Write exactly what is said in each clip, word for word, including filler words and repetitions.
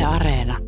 Areena.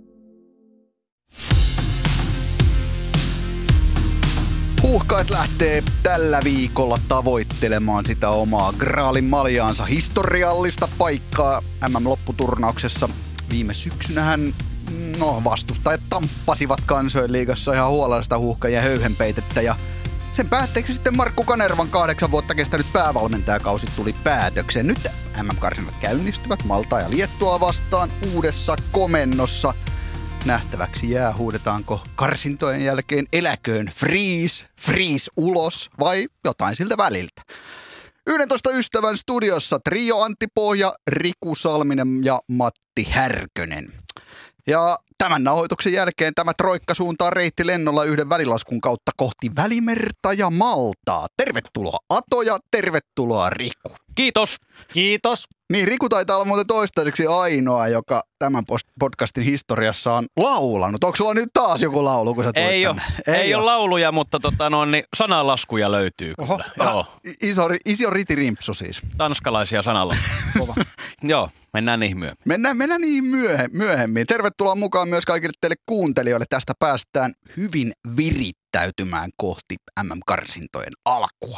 Huuhkajat lähtee tällä viikolla tavoittelemaan sitä omaa Graalin maljaansa historiallista paikkaa M M-lopputurnauksessa. Viime syksynähän no, vastustajat tamppasivat Kansainliigassa ihan huolellista huuhkajien höyhenpeitettä ja sen päätteeksi sitten Markku Kanervan kahdeksan vuotta kestänyt päävalmentajakausi tuli päätökseen. Nyt M M-karsinnat käynnistyvät Maltaa ja Liettua vastaan uudessa komennossa. Nähtäväksi jää, huudetaanko karsintojen jälkeen eläköön freeze, freeze ulos vai jotain siltä väliltä. yksitoista ystävän studiossa trio Antti Pohja, Riku Salminen ja Matti Härkönen. Ja tämän nauhoituksen jälkeen tämä troikka suuntaa reitti lennolla yhden välilaskun kautta kohti Välimerta ja Maltaa. Tervetuloa Ato ja tervetuloa Riku. Kiitos. Kiitos. Niin, Riku taitaa olla muuten toistaiseksi ainoa, joka tämän podcastin historiassa on laulanut. Onko sulla nyt taas joku laulu, kun sä tulit Ei ole. Ei, ei ole lauluja, mutta tota, no, niin sanalaskuja löytyy kyllä. Oho. Joo. Iso, iso ritirimpsu siis. Tanskalaisia sanalaskuja. Joo, mennään niihin myöhemmin. Mennään, mennään niihin myöhe, myöhemmin. Tervetuloa mukaan myös kaikille teille kuuntelijoille. Tästä päästään hyvin virittäytymään kohti M M-karsintojen alkua.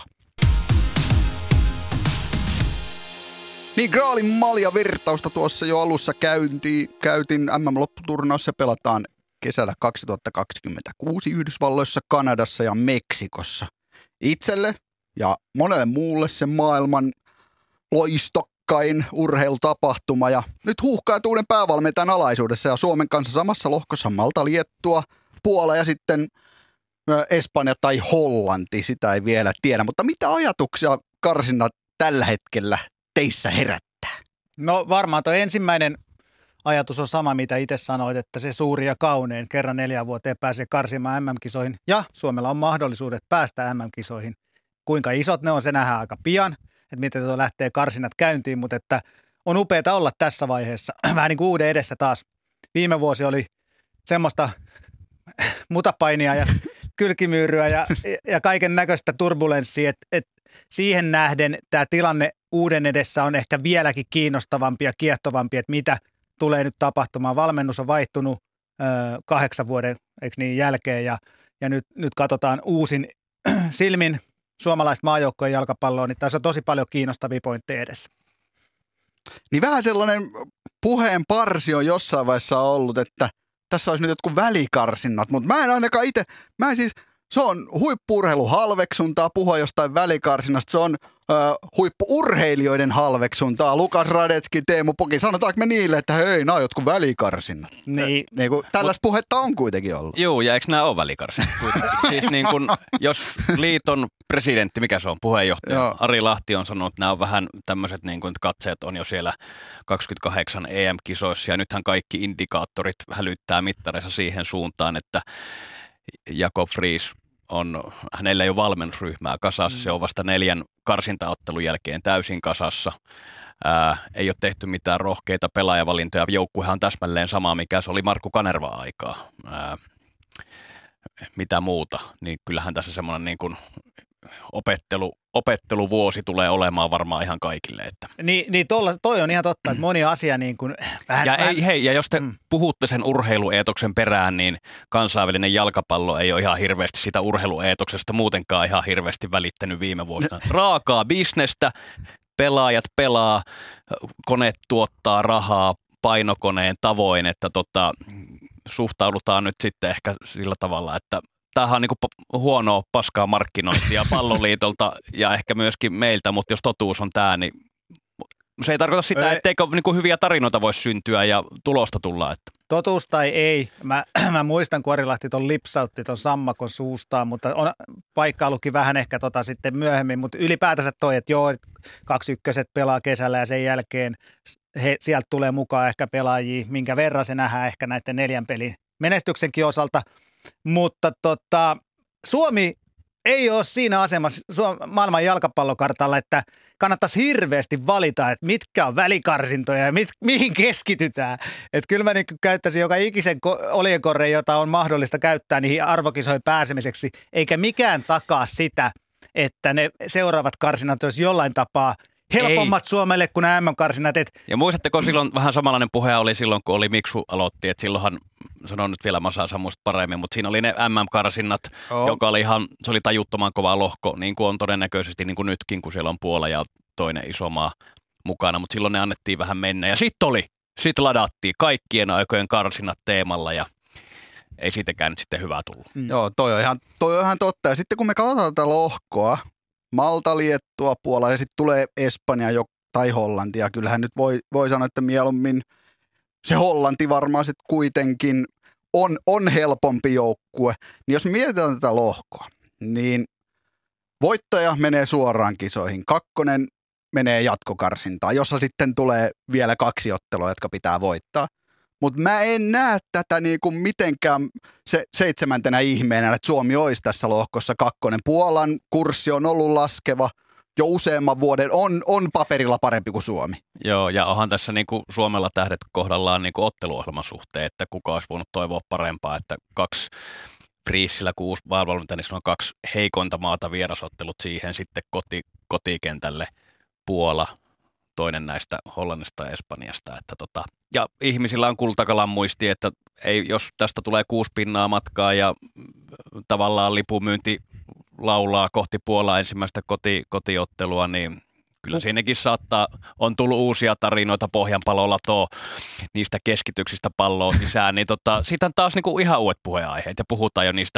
Niin, Graalin maljavirtausta tuossa jo alussa käyntiin, käytin M M-lopputurnaus. Se pelataan kesällä kaksituhattakaksikymmentäkuusi Yhdysvalloissa, Kanadassa ja Meksikossa. Itselle ja monelle muulle se maailman loistokkain urheilutapahtuma. Ja nyt huuhkajat uuden päävalmentajan alaisuudessa ja Suomen kanssa samassa lohkossa Malta, Liettua, Puola ja sitten Espanja tai Hollanti. Sitä ei vielä tiedä, mutta mitä ajatuksia karsinnat tällä hetkellä teissä herättää? No varmaan tuo ensimmäinen ajatus on sama, mitä itse sanoit, että se suuri ja kaunein kerran neljän vuoteen pääsee karsimaan M M-kisoihin ja Suomella on mahdollisuudet päästä M M-kisoihin. Kuinka isot ne on, se nähdään aika pian, että miten tuo lähtee karsinnat käyntiin, mutta että on upeaa olla tässä vaiheessa. Vähän niin kuin uuden edessä taas. Viime vuosi oli semmoista mutapainia ja kylkimyyryä ja, ja kaiken näköistä turbulenssia, että, että siihen nähden tämä tilanne uuden edessä on ehkä vieläkin kiinnostavampi ja kiehtovampi, että mitä tulee nyt tapahtumaan. Valmennus on vaihtunut ö, kahdeksan vuoden eikö niin, jälkeen ja, ja nyt, nyt katsotaan uusin silmin suomalaista maajoukkojen jalkapalloa, niin tässä on tosi paljon kiinnostavia pointteja edessä. Niin vähän sellainen puheen parsi on jossain vaiheessa ollut, että tässä olisi nyt jotkut välikarsinnat, mutta mä en ainakaan itse, mä en siis, se on huippu-urheilun halveksuntaa puhua jostain välikarsinnasta, se on ö, huippu-urheilijoiden halveksuntaa. Lukas Radetski, Teemu Poki, sanotaanko me niille, että hei, nämä on jotkut välikarsinnat? Niin. Niin kuin, tällaista puhetta on kuitenkin ollut. Joo, ja eikö nämä ole välikarsinnat kuitenkin? Siis niin kun, jos liiton presidentti, mikä se on, puheenjohtaja, Joo. Ari Lahti on sanonut, että nämä on vähän tämmöiset, niin kuin, että katseet on jo siellä kaksikymmentäkahdeksan E M-kisoissa, ja nythän kaikki indikaattorit hälyttää mittareissa siihen suuntaan, että Jakob Friis on, hänellä ei ole valmennusryhmää kasassa, mm. se on vasta neljän karsintaottelun jälkeen täysin kasassa. Ää, ei ole tehty mitään rohkeita pelaajavalintoja. Joukkuehan on täsmälleen sama, mikä se oli Markku Kanervan aikaa. Ää, mitä muuta, niin kyllähän tässä semmoinen niin kuin opettelu, opetteluvuosi tulee olemaan varmaan ihan kaikille. Että. Niin, niin tolla, toi on ihan totta, että moni asia niin kuin vähän... Ja, vähän... Ei, hei, ja jos te mm. puhutte sen urheilueetoksen perään, niin kansainvälinen jalkapallo ei ole ihan hirveästi sitä urheilueetoksesta muutenkaan ihan hirveästi välittänyt viime vuosina. Raakaa bisnestä, pelaajat pelaa, koneet tuottaa rahaa painokoneen tavoin, että tota, suhtaudutaan nyt sitten ehkä sillä tavalla, että tämähän on niin kuin huonoa paskaa markkinointia Palloliitolta ja ehkä myöskin meiltä, mutta jos totuus on tämä, niin se ei tarkoita sitä, etteikö niin kuin hyviä tarinoita voisi syntyä ja tulosta tulla. Että. Totuus tai ei. Mä, mä muistan, kun Ari Lahti ton lipsautti ton sammakon suustaan, mutta on paikkailukin vähän ehkä tota sitten myöhemmin, mutta ylipäätänsä toi, että joo, kaksi ykköset pelaa kesällä ja sen jälkeen he, sieltä tulee mukaan ehkä pelaajia, minkä verran se nähdään ehkä näiden neljän pelin menestyksenkin osalta. Mutta tota, Suomi ei ole siinä asemassa maailman jalkapallokartalla, että kannattaisi hirveästi valita, että mitkä on välikarsintoja ja mit, mihin keskitytään. Että kyllä mä niin käyttäisin joka ikisen oljenkorren, jota on mahdollista käyttää niihin arvokisoihin pääsemiseksi, eikä mikään takaa sitä, että ne seuraavat karsinnat olisi jollain tapaa helpommat Ei. Suomelle kuin nämä M M-karsinat. Et... Ja muistatteko silloin, vähän samanlainen puhe oli silloin, kun oli Miksu aloitti, että silloinhan, sanon nyt vielä Masa Samusta paremmin, mutta siinä oli ne M M-karsinnat, oh. joka oli ihan, se oli tajuttoman kova lohko, niin kuin on todennäköisesti niin kuin nytkin, kun siellä on Puola ja toinen iso maa mukana, mutta silloin ne annettiin vähän mennä. Ja sitten oli, sitten ladattiin kaikkien aikojen karsinnat teemalla ja ei siitäkään nyt sitten hyvää tullut. Mm. Joo, toi on, ihan, toi on ihan totta. Ja sitten kun me katsotaan tätä lohkoa, Malta, Liettua, Puola ja sitten tulee Espanja jo, tai Hollanti. Ja kyllähän nyt voi, voi sanoa, että mieluummin se Hollanti varmaan sitten kuitenkin on, on helpompi joukkue. Niin jos mietitään tätä lohkoa, niin voittaja menee suoraan kisoihin. Kakkonen menee jatkokarsintaan, jossa sitten tulee vielä kaksi ottelua, jotka pitää voittaa. Mutta mä en näe tätä niinku mitenkään se seitsemäntenä ihmeenä, että Suomi olisi tässä lohkossa kakkonen. Puolan kurssi on ollut laskeva jo useamman vuoden, on, on paperilla parempi kuin Suomi. Joo, ja onhan tässä niinku Suomella tähdet kohdallaan niinku otteluohjelman suhteen, että kuka olisi voinut toivoa parempaa, että kaksi Friisillä, kun uusi valvonta, niin on kaksi heikointa maata vierasottelut siihen sitten koti, kotikentälle Puola, toinen näistä Hollannista ja Espanjasta. Että tota, ja ihmisillä on kultakalan muisti, että ei, jos tästä tulee kuusi pinnaa matkaa ja tavallaan lipumyynti laulaa kohti Puolaa ensimmäistä koti, kotiottelua, niin kyllä siinäkin saattaa, on tullut uusia tarinoita Pohjanpalolla tuo niistä keskityksistä palloa sisään, niin tota, siitä on taas niinku ihan uudet puheenaiheet ja puhutaan jo niistä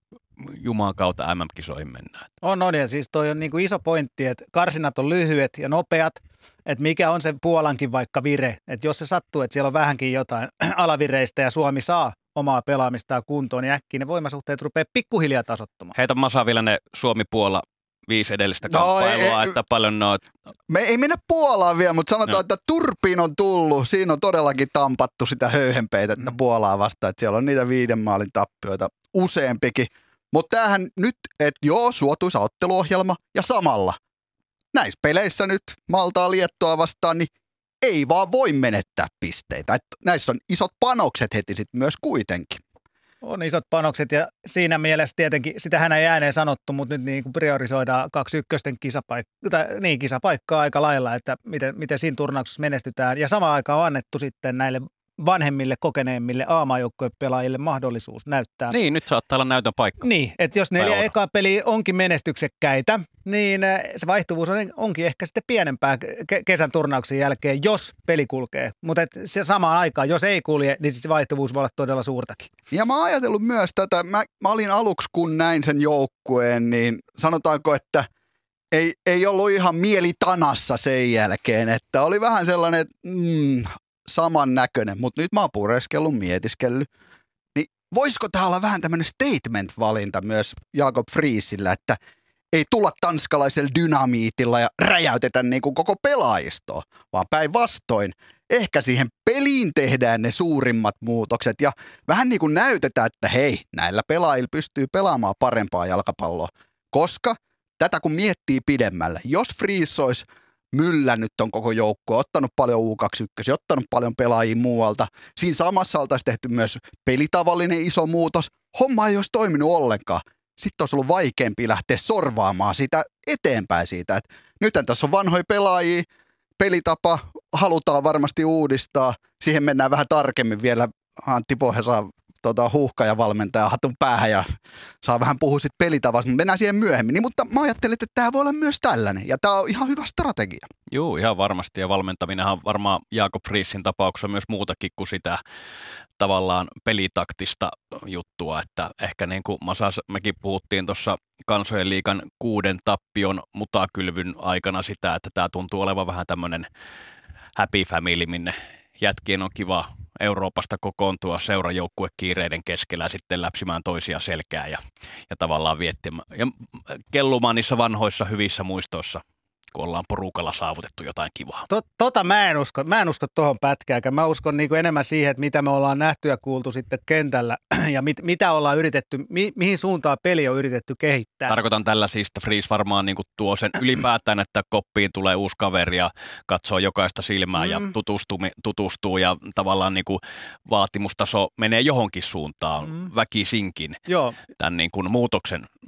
Jumalan kautta M M-kisoihin mennään. On, on ja siis toi on niinku iso pointti, että karsinat on lyhyet ja nopeat, että mikä on se Puolankin vaikka vire, että jos se sattuu, että siellä on vähänkin jotain alavireistä ja Suomi saa omaa pelaamistaan kuntoon, niin äkkiä ne voimasuhteet rupeaa pikkuhiljaa tasoittumaan. Heitä Masa vielä ne Suomi-Puola viisi edellistä kamppailua, no, ei, että paljon noit... Me ei mennä Puolaan vielä, mutta sanotaan, no. että turpiin on tullut. Siinä on todellakin tampattu sitä höyhenpeitettä mm. Puolaa vastaan, että siellä on niitä viiden maalin tappioita useampikin. Mutta tämähän nyt, että joo, suotuisa otteluohjelma ja samalla näissä peleissä nyt Maltaa Liettua vastaan, niin ei vaan voi menettää pisteitä. Et näissä on isot panokset heti sitten myös kuitenkin. On isot panokset ja siinä mielessä tietenkin, sitähän ei ääneen sanottu, mutta nyt niin kuin priorisoidaan kaksi ykkösten kisapaikkaa, tai niin kisapaikkaa aika lailla, että miten, miten siinä turnauksessa menestytään. Ja samaan aikaan on annettu sitten näille vanhemmille, kokeneemmille A-maajoukkojen pelaajille mahdollisuus näyttää. Niin, nyt saattaa olla näytön paikka. Niin, että jos neljä ekaa peliä onkin menestyksekkäitä, niin se vaihtuvuus on, onkin ehkä sitten pienempää kesän turnauksen jälkeen, jos peli kulkee. Mutta se samaan aikaan, jos ei kulje, niin se vaihtuvuus voi olla todella suurtakin. Ja mä oon ajatellut myös tätä, mä, mä olin aluksi kun näin sen joukkueen, niin sanotaanko, että ei, ei ollut ihan mieli tanassa sen jälkeen, että oli vähän sellainen, että mm, samannäköinen, mutta nyt mä oon pureskellut, mietiskellyt. Niin voisiko tää olla vähän tämmöinen statement-valinta myös Jakob Friisillä, että ei tulla tanskalaisella dynamiitilla ja räjäytetä niin kuin koko pelaajistoa, vaan päinvastoin. Ehkä siihen peliin tehdään ne suurimmat muutokset ja vähän niin kuin näytetään, että hei, näillä pelaajilla pystyy pelaamaan parempaa jalkapalloa. Koska tätä kun miettii pidemmälle, jos Friis olisi myllännyt ton koko joukkue, ottanut paljon U kaksikymmentäyksi, ottanut paljon pelaajia muualta. Siinä samassa oltaisiin tehty myös pelitavallinen iso muutos. Homma ei olisi toiminut ollenkaan. Sitten olisi ollut vaikeampi lähteä sorvaamaan sitä eteenpäin siitä. Et nythän tässä on vanhoja pelaajia, pelitapa halutaan varmasti uudistaa. Siihen mennään vähän tarkemmin vielä. Antti Pohja saa tota, huuhkaja valmentaja hatun päähän ja saa vähän puhua sitten pelitavasta, mutta mennään siihen myöhemmin. Niin, mutta mä ajattelin, että tämä voi olla myös tällainen ja tämä on ihan hyvä strategia. Joo, ihan varmasti ja valmentaminenhan on varmaan Jakob Friesin tapauksessa myös muutakin kuin sitä tavallaan pelitaktista juttua, että ehkä niin kuin Masa, mekin puhuttiin tuossa Kansojen liigan kuuden tappion mutakylvyn aikana sitä, että tämä tuntuu olevan vähän tämmöinen happy family, minne jätkien on kiva Euroopasta kokoontua seurajoukkuekiireiden keskellä ja sitten läpsimään toisia selkää ja, ja tavallaan viettimään ja kellumaan niissä vanhoissa hyvissä muistoissa, kun ollaan porukalla saavutettu jotain kivaa. Tota mä en usko, mä en usko tuohon pätkääkään. Mä uskon niin kuin enemmän siihen, että mitä me ollaan nähty ja kuultu sitten kentällä ja mit, mitä ollaan yritetty, mi, mihin suuntaan peli on yritetty kehittää. Tarkoitan tällä siis, että Friis varmaan niin kuin tuo sen ylipäätään, että koppiin tulee uusi kaveri ja katsoo jokaista silmää mm. ja tutustuu, tutustuu ja tavallaan niin kuin vaatimustaso menee johonkin suuntaan mm. väkisinkin Joo. tämän niin kuin muutoksen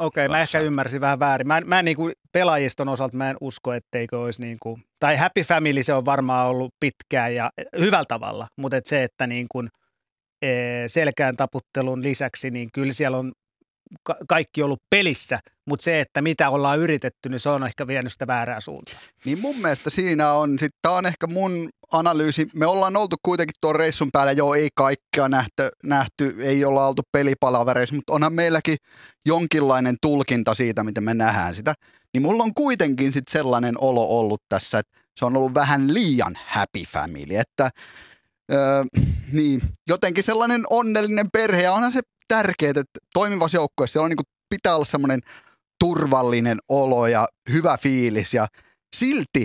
okei, okay, mä ehkä ymmärsin vähän väärin. Mä, mä niin kuin pelaajiston osalta mä en usko, etteikö olisi niin kuin, tai Happy Family se on varmaan ollut pitkään ja hyvällä tavalla, mutta et se, että niin kuin selkään taputtelun lisäksi, niin kyllä siellä on ka- kaikki ollut pelissä, mutta se, että mitä ollaan yritetty, niin se on ehkä vienyt sitä väärää suuntaan. Niin mun mielestä siinä on, sit tää on ehkä mun analyysi, me ollaan oltu kuitenkin tuon reissun päällä, joo ei kaikkea nähty, nähty ei olla oltu pelipalavereissa, mutta onhan meilläkin jonkinlainen tulkinta siitä, miten me nähdään sitä, niin mulla on kuitenkin sit sellainen olo ollut tässä, että se on ollut vähän liian happy family, että Öö, niin, jotenkin sellainen onnellinen perhe ja onhan se tärkeää, että toimivassa joukkueessa siellä on, niin kuin, pitää olla semmoinen turvallinen olo ja hyvä fiilis ja silti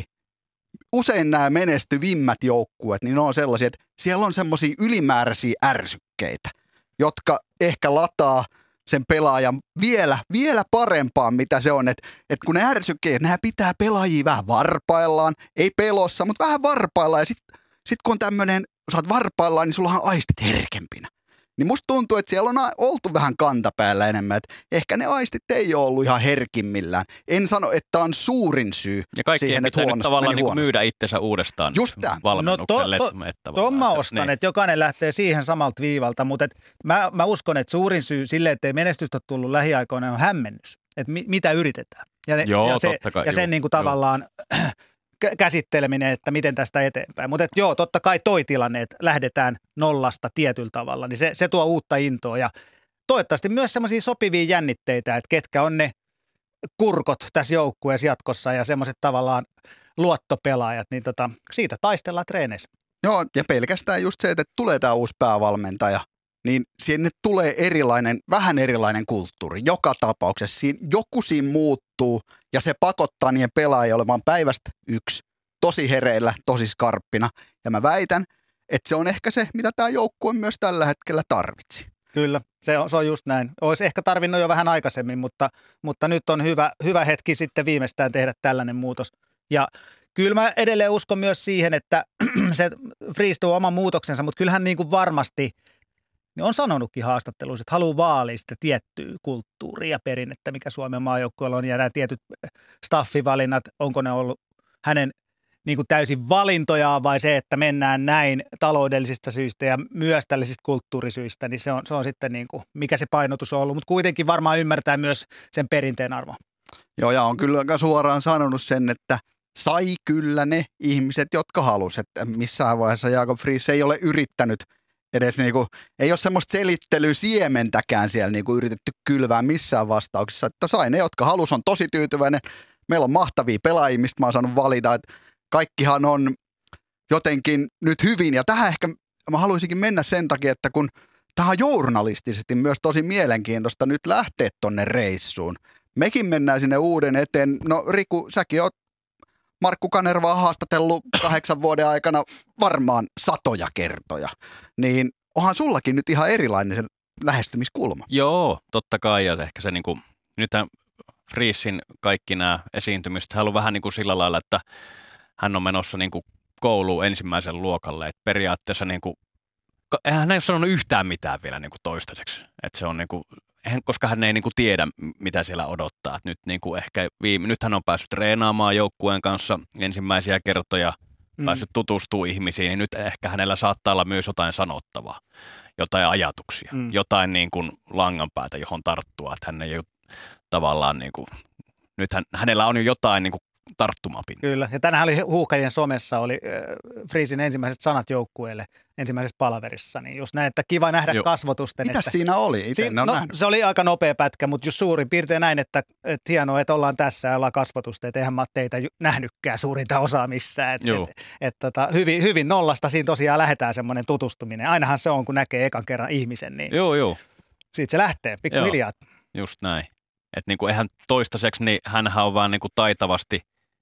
usein nämä menestyvimmät joukkueet, niin ne on sellaisia, että siellä on semmoisia ylimääräisiä ärsykkeitä, jotka ehkä lataa sen pelaajan vielä, vielä parempaan, mitä se on, että, että kun ne ärsykkeet, nämä pitää pelaajia vähän varpaillaan, ei pelossa, mutta vähän varpaillaan ja sitten sit kun on tämmöinen sä oot varpaillaan, niin sullahan on aistit herkempinä. Niin musta tuntuu, että siellä on oltu vähän kantapäällä enemmän, että ehkä ne aistit ei ole ollut ihan herkimmillään. En sano, että on suurin syy ja kaikki siihen, että huonosti, tavallaan niin myydä itsensä uudestaan just valmennukselle. No to, to, Tuon mä ostan, niin. Että jokainen lähtee siihen samalta viivalta, mutta et mä, mä uskon, että suurin syy sille, että ei menestystä tullut lähiaikoina on hämmennys, että mi, mitä yritetään. Ja, ne, joo, ja, se, kai, ja sen joo, niin kuin tavallaan käsitteleminen, että miten tästä eteenpäin. Mutta joo, totta kai toi tilanne, että lähdetään nollasta tietyllä tavalla, niin se, se tuo uutta intoa ja toivottavasti myös semmoisia sopivia jännitteitä, että ketkä on ne kurkot tässä joukkueessa jatkossa ja semmoiset tavallaan luottopelaajat, niin tota, siitä taistellaan treeneissä. Joo, ja pelkästään just se, että tulee tämä uusi päävalmentaja, niin sinne tulee erilainen, vähän erilainen kulttuuri joka tapauksessa. Siin, joku siinä muuttuu ja se pakottaa niiden pelaajia olemaan päivästä yksi tosi hereillä, tosi skarppina. Ja mä väitän, että se on ehkä se, mitä tämä joukkue myös tällä hetkellä tarvitsi. Kyllä, se on, se on just näin. Olisi ehkä tarvinnut jo vähän aikaisemmin, mutta, mutta nyt on hyvä, hyvä hetki sitten viimeistään tehdä tällainen muutos. Ja kyllä mä edelleen uskon myös siihen, että se Freeze tuo oman muutoksensa, mutta kyllähän niin kuin varmasti niin on sanonutkin haastatteluissa, että haluaa vaalia sitä tiettyä kulttuuria ja perinnettä, mikä Suomen maajoukkueella on, ja nämä tietyt staffivalinnat, onko ne ollut hänen niin kuin täysin valintojaan vai se, että mennään näin taloudellisista syistä ja myös tällaisista kulttuurisyistä, niin se on, se on sitten niin kuin, mikä se painotus on ollut, mutta kuitenkin varmaan ymmärtää myös sen perinteen arvo. Joo, ja on kyllä aika suoraan sanonut sen, että sai kyllä ne ihmiset, jotka halusi, että missään vaiheessa Jakob Freeze ei ole yrittänyt edes niinku, ei ole semmoista selittely-siementäkään siellä niinku yritetty kylvää missään vastauksissa, että sai ne, jotka halus, on tosi tyytyväinen. Meillä on mahtavia pelaajia, mistä mä oon saanut valita, että kaikkihan on jotenkin nyt hyvin, ja tähän ehkä mä haluaisinkin mennä sen takia, että kun tähän on journalistisesti myös tosi mielenkiintoista nyt lähteä tonne reissuun. Mekin mennään sinne uuden eteen. No Riku, säkin oot Markku Kanervaa haastatellut kahdeksan vuoden aikana varmaan satoja kertoja, niin onhan sullakin nyt ihan erilainen se lähestymiskulma. Joo, totta kai, ja ehkä se niinku, nythän Freezin kaikki nämä esiintymiset, hän on vähän niin kuin sillä lailla, että hän on menossa niinku kouluun ensimmäisen luokalle, että periaatteessa niinku, eihän hän ei ole sanonut yhtään mitään vielä niinku toistaiseksi, että se on niinku, koska hän ei niinku tiedä, mitä siellä odottaa. Et nyt niinku ehkä viime, nyt hän on päässyt treenaamaan joukkueen kanssa ensimmäisiä kertoja, mm. päässyt tutustumaan ihmisiin, niin nyt ehkä hänellä saattaa olla myös jotain sanottavaa, jotain ajatuksia, mm. jotain niinku langanpäätä, johon tarttua. Että hän ei ole tavallaan, niinku, nyt hän, hänellä on jo jotain niinku tarttumapinta. Kyllä, ja tänään oli Huuhkajien somessa, oli äh, Freezin ensimmäiset sanat joukkueelle ensimmäisessä palaverissa, niin just näin, että kiva nähdä Joo. kasvotusten. Mitäs että, siinä oli? Si- no, se oli aika nopea pätkä, mutta just suurin piirtein näin, että, että hienoa, että ollaan tässä ja ollaan kasvotusten, että eihän mä teitä nähnytkään suurinta osaa missään. Et, et, et, tota, hyvin, hyvin nollasta siinä tosiaan lähdetään semmoinen tutustuminen. Ainahan se on, kun näkee ekan kerran ihmisen, niin joo, joo. siitä se lähtee pikkuhiljaa. Just näin. Että niinku eihän toistaiseksi, niin hänhän on vaan niinku taitavasti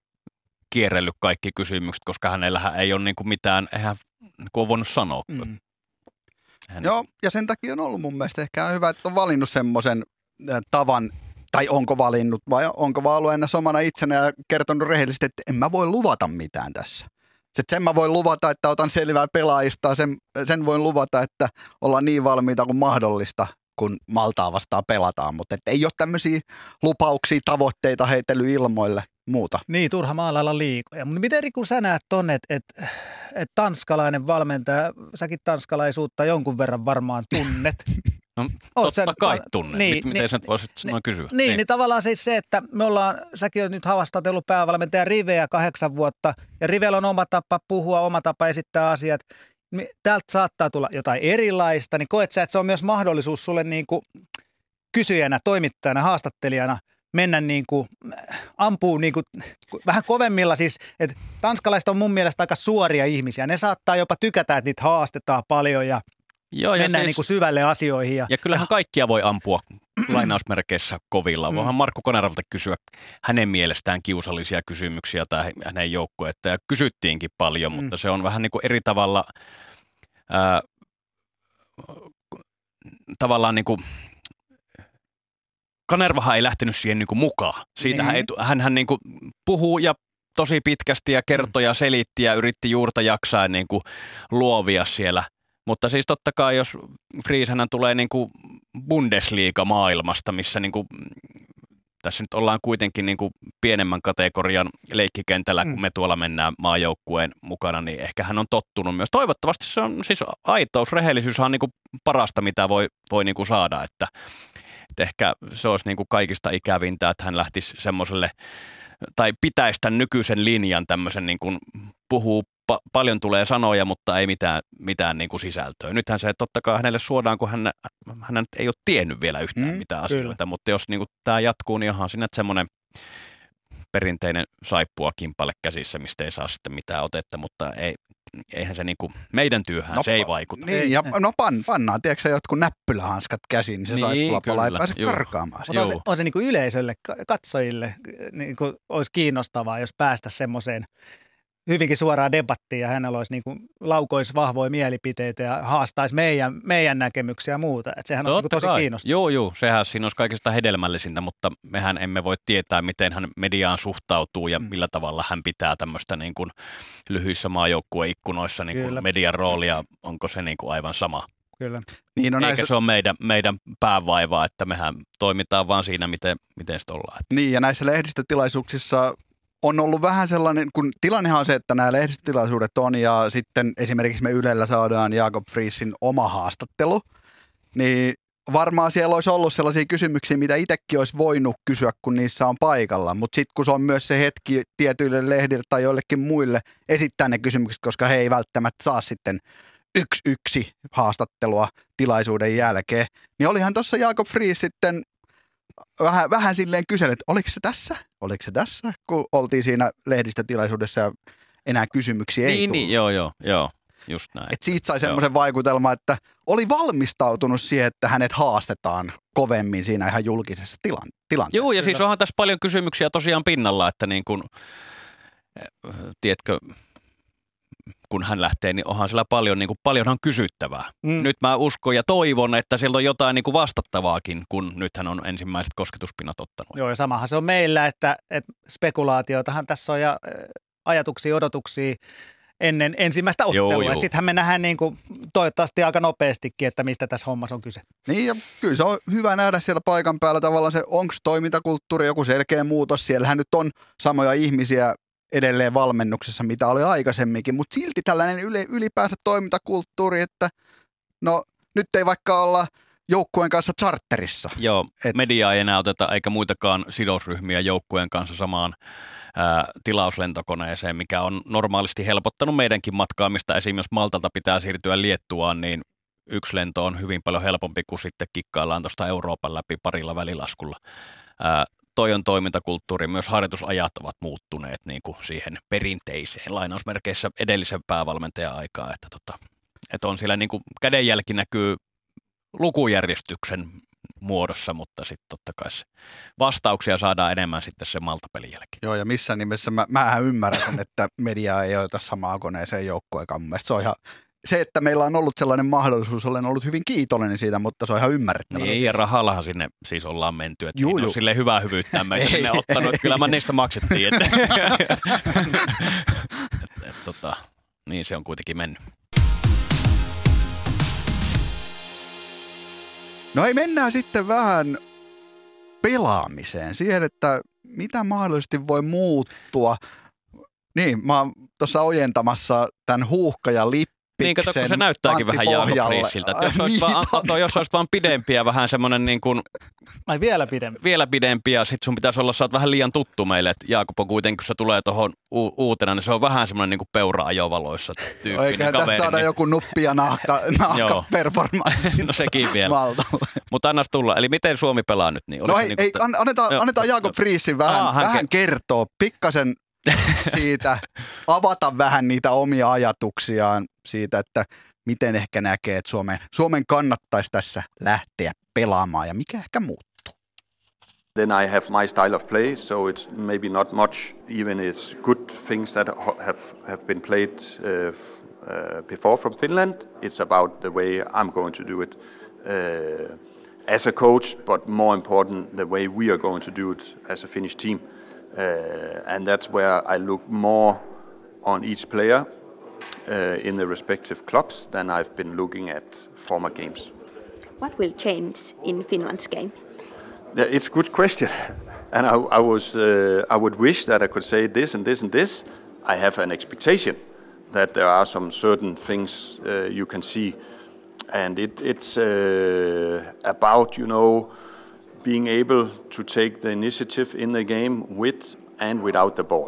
kierrellyt kaikki kysymykset, koska hänellähän ei ole niinku mitään, eihän niinku ole voinut sanoa. Mm. Hän... Joo, ja sen takia on ollut mun mielestä ehkä hyvä, että on valinnut semmoisen tavan, tai onko valinnut, vai onko vaan ollut ennäs omana itsenä ja kertonut rehellisesti, että en mä voi luvata mitään tässä. Sitten sen mä voin luvata, että otan selvää pelaajista, sen, sen voin luvata, että ollaan niin valmiita kuin mahdollista kun Maltaa vastaan pelataan, mutta ei ole tämmöisiä lupauksia, tavoitteita heitellyt ilmoille muuta. Niin, turha maalailla liikoja. Mutta miten Riku sä näet ton, että et, et tanskalainen valmentaja, säkin tanskalaisuutta jonkun verran varmaan tunnet. No, totta sen, kai tunne. Niin, miten niin, sä nyt voisit niin, noin kysyä? Niin, niin. niin tavallaan siis se, että me ollaan, säkin oot nyt havastatellut päävalmentaja Riveä kahdeksan vuotta, ja Rivellä on oma tapa puhua, oma tapa esittää asiat. Täältä saattaa tulla jotain erilaista, niin koet sä, että se on myös mahdollisuus sulle niin kuin kysyjänä, toimittajana, haastattelijana mennä niin kuin, ampuu niin kuin, vähän kovemmilla. Siis, että tanskalaiset on mun mielestä aika suoria ihmisiä. Ne saattaa jopa tykätä, että niitä haastetaan paljon ja Joo, mennään siis, niin kuin syvälle asioihin. Ja, ja kyllähän kaikkia voi ampua lainausmerkeissä kovilla. Mm. Voihan Markku Koneravalta kysyä hänen mielestään kiusallisia kysymyksiä tai hänen joukkuetta. Ja kysyttiinkin paljon, mm. mutta se on vähän niin kuin eri tavalla, ää, tavallaan niin kuin, Kanervahan ei lähtenyt siihen niin kuin mukaan. Siitä mm. hän, ei, hän, hän niin kuin puhuu ja tosi pitkästi ja kertoi ja selitti ja yritti juurta jaksaa niin kuin luovia siellä. Mutta siis totta kai, jos Friishän tulee niin kuin Bundesliga-maailmasta, missä niin kuin, tässä nyt ollaan kuitenkin niin kuin pienemmän kategorian leikkikentällä, mm. kun me tuolla mennään maajoukkueen mukana, niin ehkä hän on tottunut myös. Toivottavasti se on siis aitous, rehellisyys on niin kuin parasta, mitä voi, voi niin kuin saada, että, että ehkä se olisi niin kuin kaikista ikävintä, että hän lähtisi semmoiselle, tai pitäisi tämän nykyisen linjan tämmöisen niin kuin puhuu Pa- paljon tulee sanoja, mutta ei mitään, mitään niin kuin sisältöä. Nythän se totta kai hänelle suodaan, kun hän, hän ei ole tiennyt vielä yhtään mm, mitään asioita, kyllä. Mutta jos niin kuin tämä jatkuu, niin onhan sinne semmoinen perinteinen saippua kimpalle käsissä, mistä ei saa sitten mitään otetta, mutta ei, eihän se niin kuin, meidän työhön no, se ei vaikuta. Niin, ja no pan, pannaan, tiedätkö sä jotkut näppylähanskat käsin, niin se niin, saippulapala ei pääse juu. karkaamaan. Mutta on se, on se niin kuin yleisölle, katsojille niin kuin olisi kiinnostavaa, jos päästä semmoiseen hyvinkin suoraa debattia ja hänellä olisi niin kuin, laukoisi vahvoja mielipiteitä ja haastaisi meidän, meidän näkemyksiä ja muuta. Että sehän on niin kuin, tosi kiinnostavaa. Joo, joo. Sehän siinä olisi kaikista hedelmällisintä, mutta mehän emme voi tietää, miten hän mediaan suhtautuu ja mm. millä tavalla hän pitää tämmöistä niin kuin lyhyissä maajoukkueikkunoissa niin kuin median roolia. Onko se niin kuin aivan sama? Kyllä. Niin, no Eikä näissä... se ole meidän, meidän päävaivaa, että mehän toimitaan vaan siinä, miten, miten sitä ollaan. Niin, ja näissä lehdistötilaisuuksissa on ollut vähän sellainen, kun tilannehan on se, että nämä lehdistötilaisuudet on ja sitten esimerkiksi me Ylellä saadaan Jakob Friesin oma haastattelu, niin varmaan siellä olisi ollut sellaisia kysymyksiä, mitä itsekin olisi voinut kysyä, kun niissä on paikalla. Mutta sitten kun se on myös se hetki tietyille lehdille tai joillekin muille esittää ne kysymykset, koska he ei välttämättä saa sitten yksi yksi haastattelua tilaisuuden jälkeen, niin olihan tuossa Jakob Fries sitten Vähän, vähän silleen kysellä, että oliko se tässä? Oliko se tässä, kun oltiin siinä lehdistötilaisuudessa ja enää kysymyksiä ei niin, tullut. Niin, joo, joo, joo, just näin. Et siitä sai semmoisen vaikutelman, että oli valmistautunut siihen, että hänet haastetaan kovemmin siinä ihan julkisessa tilan, tilanteessa. Joo, ja siis onhan tässä paljon kysymyksiä tosiaan pinnalla, että niin kuin, tiedätkö, kun hän lähtee, niin onhan siellä paljon, niin kuin, paljonhan kysyttävää. Mm. Nyt mä uskon ja toivon, että sieltä on jotain niin kuin vastattavaakin, kun nythän on ensimmäiset kosketuspinnat ottanut. Joo, ja samahan se on meillä, että, että spekulaatioitahan tässä on ja ajatuksia, odotuksia ennen ensimmäistä ottelua. Sittenhän me nähdään niin kuin, toivottavasti aika nopeastikin, että mistä tässä hommassa on kyse. Niin, ja kyllä se on hyvä nähdä siellä paikan päällä tavallaan se, onko toimintakulttuuri joku selkeä muutos. Siellähän nyt on samoja ihmisiä edelleen valmennuksessa, mitä oli aikaisemminkin, mutta silti tällainen yle, ylipäänsä toimintakulttuuri, että no nyt ei vaikka olla joukkueen kanssa charterissa. Joo, Et, mediaa ei enää oteta eikä muitakaan sidosryhmiä joukkueen kanssa samaan ää, tilauslentokoneeseen, mikä on normaalisti helpottanut meidänkin matkaamista. Esimerkiksi jos Maltalta pitää siirtyä Liettuaan, niin yksi lento on hyvin paljon helpompi kuin sitten kikkaillaan tuosta Euroopan läpi parilla välilaskulla. Ää, toi on toimintakulttuuri, myös harjoitusajat ovat muuttuneet niin kuin siihen perinteiseen lainausmerkeissä edellisen päävalmentajan aikaa, että, tota, että on siellä niin kuin kädenjälki näkyy lukujärjestyksen muodossa, mutta sitten totta kai vastauksia saadaan enemmän sitten se Malta-pelin jälkeen. Joo, ja missään nimessä mä, mähän ymmärrän, että mediaa ei ota samaa koneeseen joukkueekaan. Mun mielestä se on ihan se, että meillä on ollut sellainen mahdollisuus, olen ollut hyvin kiitollinen siitä, mutta se on ihan ymmärrettävää. Niin, ja rahallahan sinne siis ollaan menty. Että juu, juu. Silleen hyvää hyvyyttään meitä sinne ottanut, että kyllä mä niistä maksettiin. Että et, et, tota, niin se on kuitenkin mennyt. No ei, mennään sitten vähän pelaamiseen, siihen, että mitä mahdollisesti voi muuttua. Niin, mä oon tuossa ojentamassa tämän Huuhkaja Lippiksen Niin, kato, kun se näyttääkin Antti vähän Jaakob Pohjalle. Friisiltä. Että jos, olisi Niin, vaan, Anto, jos olisi vaan pidempiä, vähän semmoinen niin kuin, Ai vielä pidempi. vielä pidempiä, sit sun pitäisi olla, sä oot vähän liian tuttu meille, että Jaakob on kuitenkin, kun se tulee tuohon u- uutena, niin se on vähän semmoinen niin kuin peura-ajovaloissa tyyppinen Eiköhän kaveri. tästä saada niin, joku nuppi ja nahka, nahka performanssi. no sekin vielä. Maltalle. Mutta annas tulla. Eli miten Suomi pelaa nyt? Niin, No Oliko ei, se ei niin kuin, annetaan, Joo. annetaan Jaakob Friesin vähän, Aa, hän vähän ke- kertoa, pikkasen siitä, avata vähän niitä omia ajatuksiaan siitä, että miten ehkä näkee, että Suomen, Suomen kannattaisi tässä lähteä pelaamaan ja mikä ehkä muuttuu. Then I have my style of play, so it's maybe not much, even it's good things that ho- have, have been played uh, uh, before from Finland. It's about the way I'm going to do it uh, as a coach, but more important, the way we are going to do it as a Finnish team. Uh, and that's where I look more on each player uh, in the respective clubs than I've been looking at former games. What will change in Finland's game? Yeah, it's a good question, and I, I was uh, I would wish that I could say this and this and this. I have an expectation that there are some certain things uh, you can see, and it, it's uh, about you know being able to take the initiative in the game with and without the ball,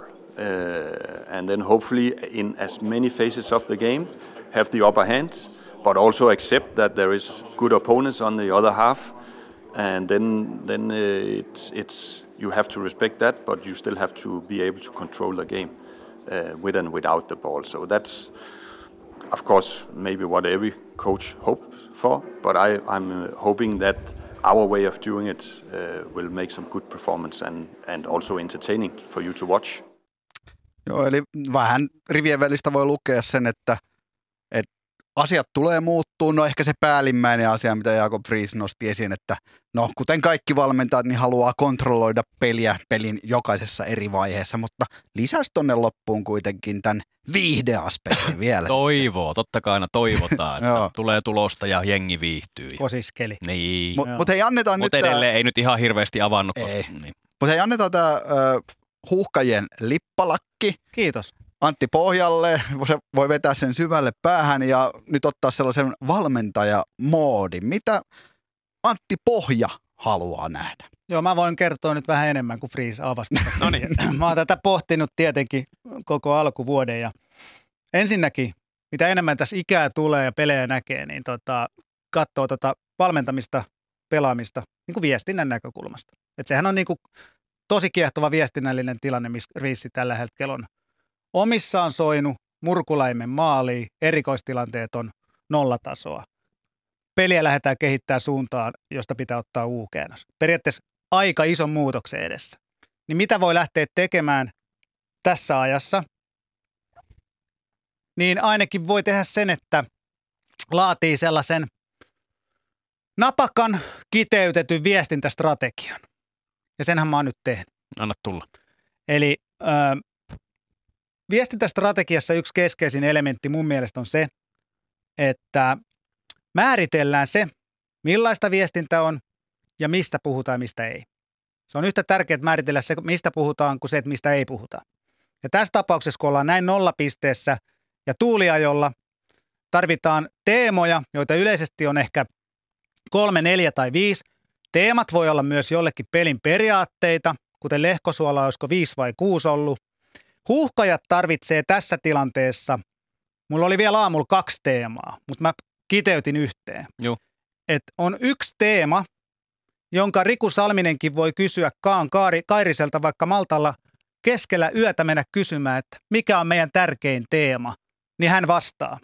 uh, and then hopefully in as many phases of the game have the upper hand, but also accept that there is good opponents on the other half. And then, then uh, it's, it's you have to respect that, but you still have to be able to control the game uh, with and without the ball. So that's, of course, maybe what every coach hopes for. But I, I'm uh, hoping that our way of doing it uh, will make some good performance and, and also entertaining for you to watch. Joo, eli vähän rivien välistä voi lukea sen, että, että asiat tulee muuttuu. No ehkä se päällimmäinen asia, mitä Jaakob Friis nosti esiin, että no kuten kaikki valmentajat, niin haluaa kontrolloida peliä pelin jokaisessa eri vaiheessa, mutta lisäsi tonne loppuun kuitenkin tämän viihdeaspektin vielä. toivoo, totta kai aina toivotaan, Joo. että tulee tulosta ja jengi viihtyy. Kosiskeli. Niin, Mutta Joo. mut hei, annetaan mutta nyt tää, edelleen ei nyt ihan hirveästi avannut. Ei. Koska, niin. mut hei, annetaan tää ö, Huuhkajien lippalakki Kiitos. Antti Pohjalle, se voi vetää sen syvälle päähän ja nyt ottaa sellaisen valmentajamoodin. Mitä Antti Pohja haluaa nähdä? Joo, mä voin kertoa nyt vähän enemmän kuin Friis avasi. No niin. Mä oon tätä pohtinut tietenkin koko alkuvuoden ja ensinnäkin, mitä enemmän tässä ikää tulee ja pelejä näkee, niin tota, katsoo tota valmentamista, pelaamista niin kuin viestinnän näkökulmasta. Et sehän on niin kuin tosi kiehtova viestinnällinen tilanne, missä Riissi tällä hetkellä on omissaan soinut, murkulaimen maaliin, erikoistilanteet on nollatasoa. Peliä lähdetään kehittämään suuntaan, josta pitää ottaa U-käännös. Periaatteessa aika ison muutoksen edessä. Niin mitä voi lähteä tekemään tässä ajassa? Niin ainakin voi tehdä sen, että laatii sellaisen napakan kiteytetyn viestintästrategian. Ja senhän mä oon nyt tehnyt. Anna tulla. Eli ö, viestintästrategiassa yksi keskeisin elementti mun mielestä on se, että määritellään se, millaista viestintä on ja mistä puhutaan ja mistä ei. Se on yhtä tärkeää määritellä se, mistä puhutaan, kuin se, että mistä ei puhuta. Ja tässä tapauksessa, kun ollaan näin nollapisteessä ja tuuliajolla, tarvitaan teemoja, joita yleisesti on ehkä kolme, neljä tai viisi. Teemat voi olla myös jollekin pelin periaatteita, kuten Lehkosuola, olisiko viisi vai kuusi ollut. Huuhkajat tarvitsee tässä tilanteessa, mulla oli vielä aamulla kaksi teemaa, mutta mä kiteytin yhteen. Joo. Että on yksi teema, jonka Riku Salminenkin voi kysyä Kaan Kaari, Kairiselta vaikka Maltalla keskellä yötä mennä kysymään, että mikä on meidän tärkein teema, niin hän vastaa.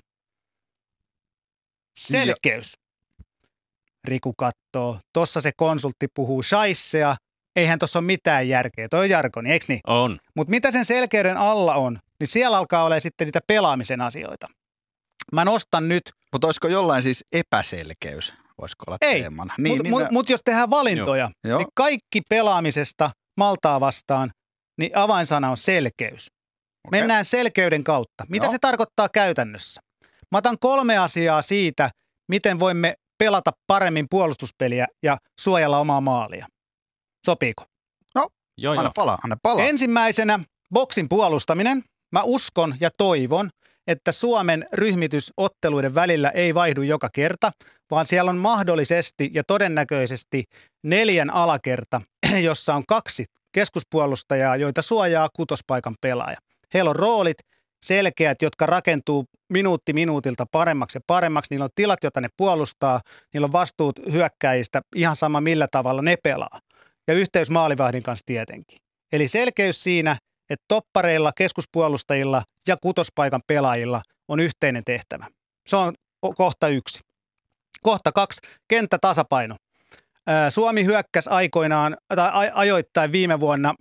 Selkeys. Riku kattoo. Tossa se konsultti puhuu shaissea. Eihän tossa ole mitään järkeä. Toi on jargoni, eikö niin? On. Mutta mitä sen selkeyden alla on, niin siellä alkaa olla sitten niitä pelaamisen asioita. Mä nostan nyt. Mutta olisiko jollain siis epäselkeys? Voisiko olla Ei, teemana? Niin, mutta niin mut, mä- mut jos tehdään valintoja, Joo. niin kaikki pelaamisesta Maltaa vastaan, niin avainsana on selkeys. Okei. Mennään selkeyden kautta. Mitä Joo. se tarkoittaa käytännössä? Mä otan kolme asiaa siitä, miten voimme pelata paremmin puolustuspeliä ja suojella omaa maalia. Sopiiko? No, Joo, anna joo. palaa, anna palaa. Ensimmäisenä boksin puolustaminen. Mä uskon ja toivon, että Suomen ryhmitys otteluiden välillä ei vaihdu joka kerta, vaan siellä on mahdollisesti ja todennäköisesti neljän alakerta, jossa on kaksi keskuspuolustajaa, joita suojaa kutospaikan pelaaja. Heillä on roolit selkeät, jotka rakentuu minuutti minuutilta paremmaksi ja paremmaksi. Niillä on tilat, joita ne puolustaa. Niillä on vastuut hyökkäjistä ihan sama millä tavalla ne pelaa. Ja yhteys maalivahdin kanssa tietenkin. Eli selkeys siinä, että toppareilla, keskuspuolustajilla ja kutospaikan pelaajilla on yhteinen tehtävä. Se on kohta yksi. Kohta kaksi, kenttätasapaino. Suomi hyökkäsi aikoinaan, tai ajoittain viime vuonna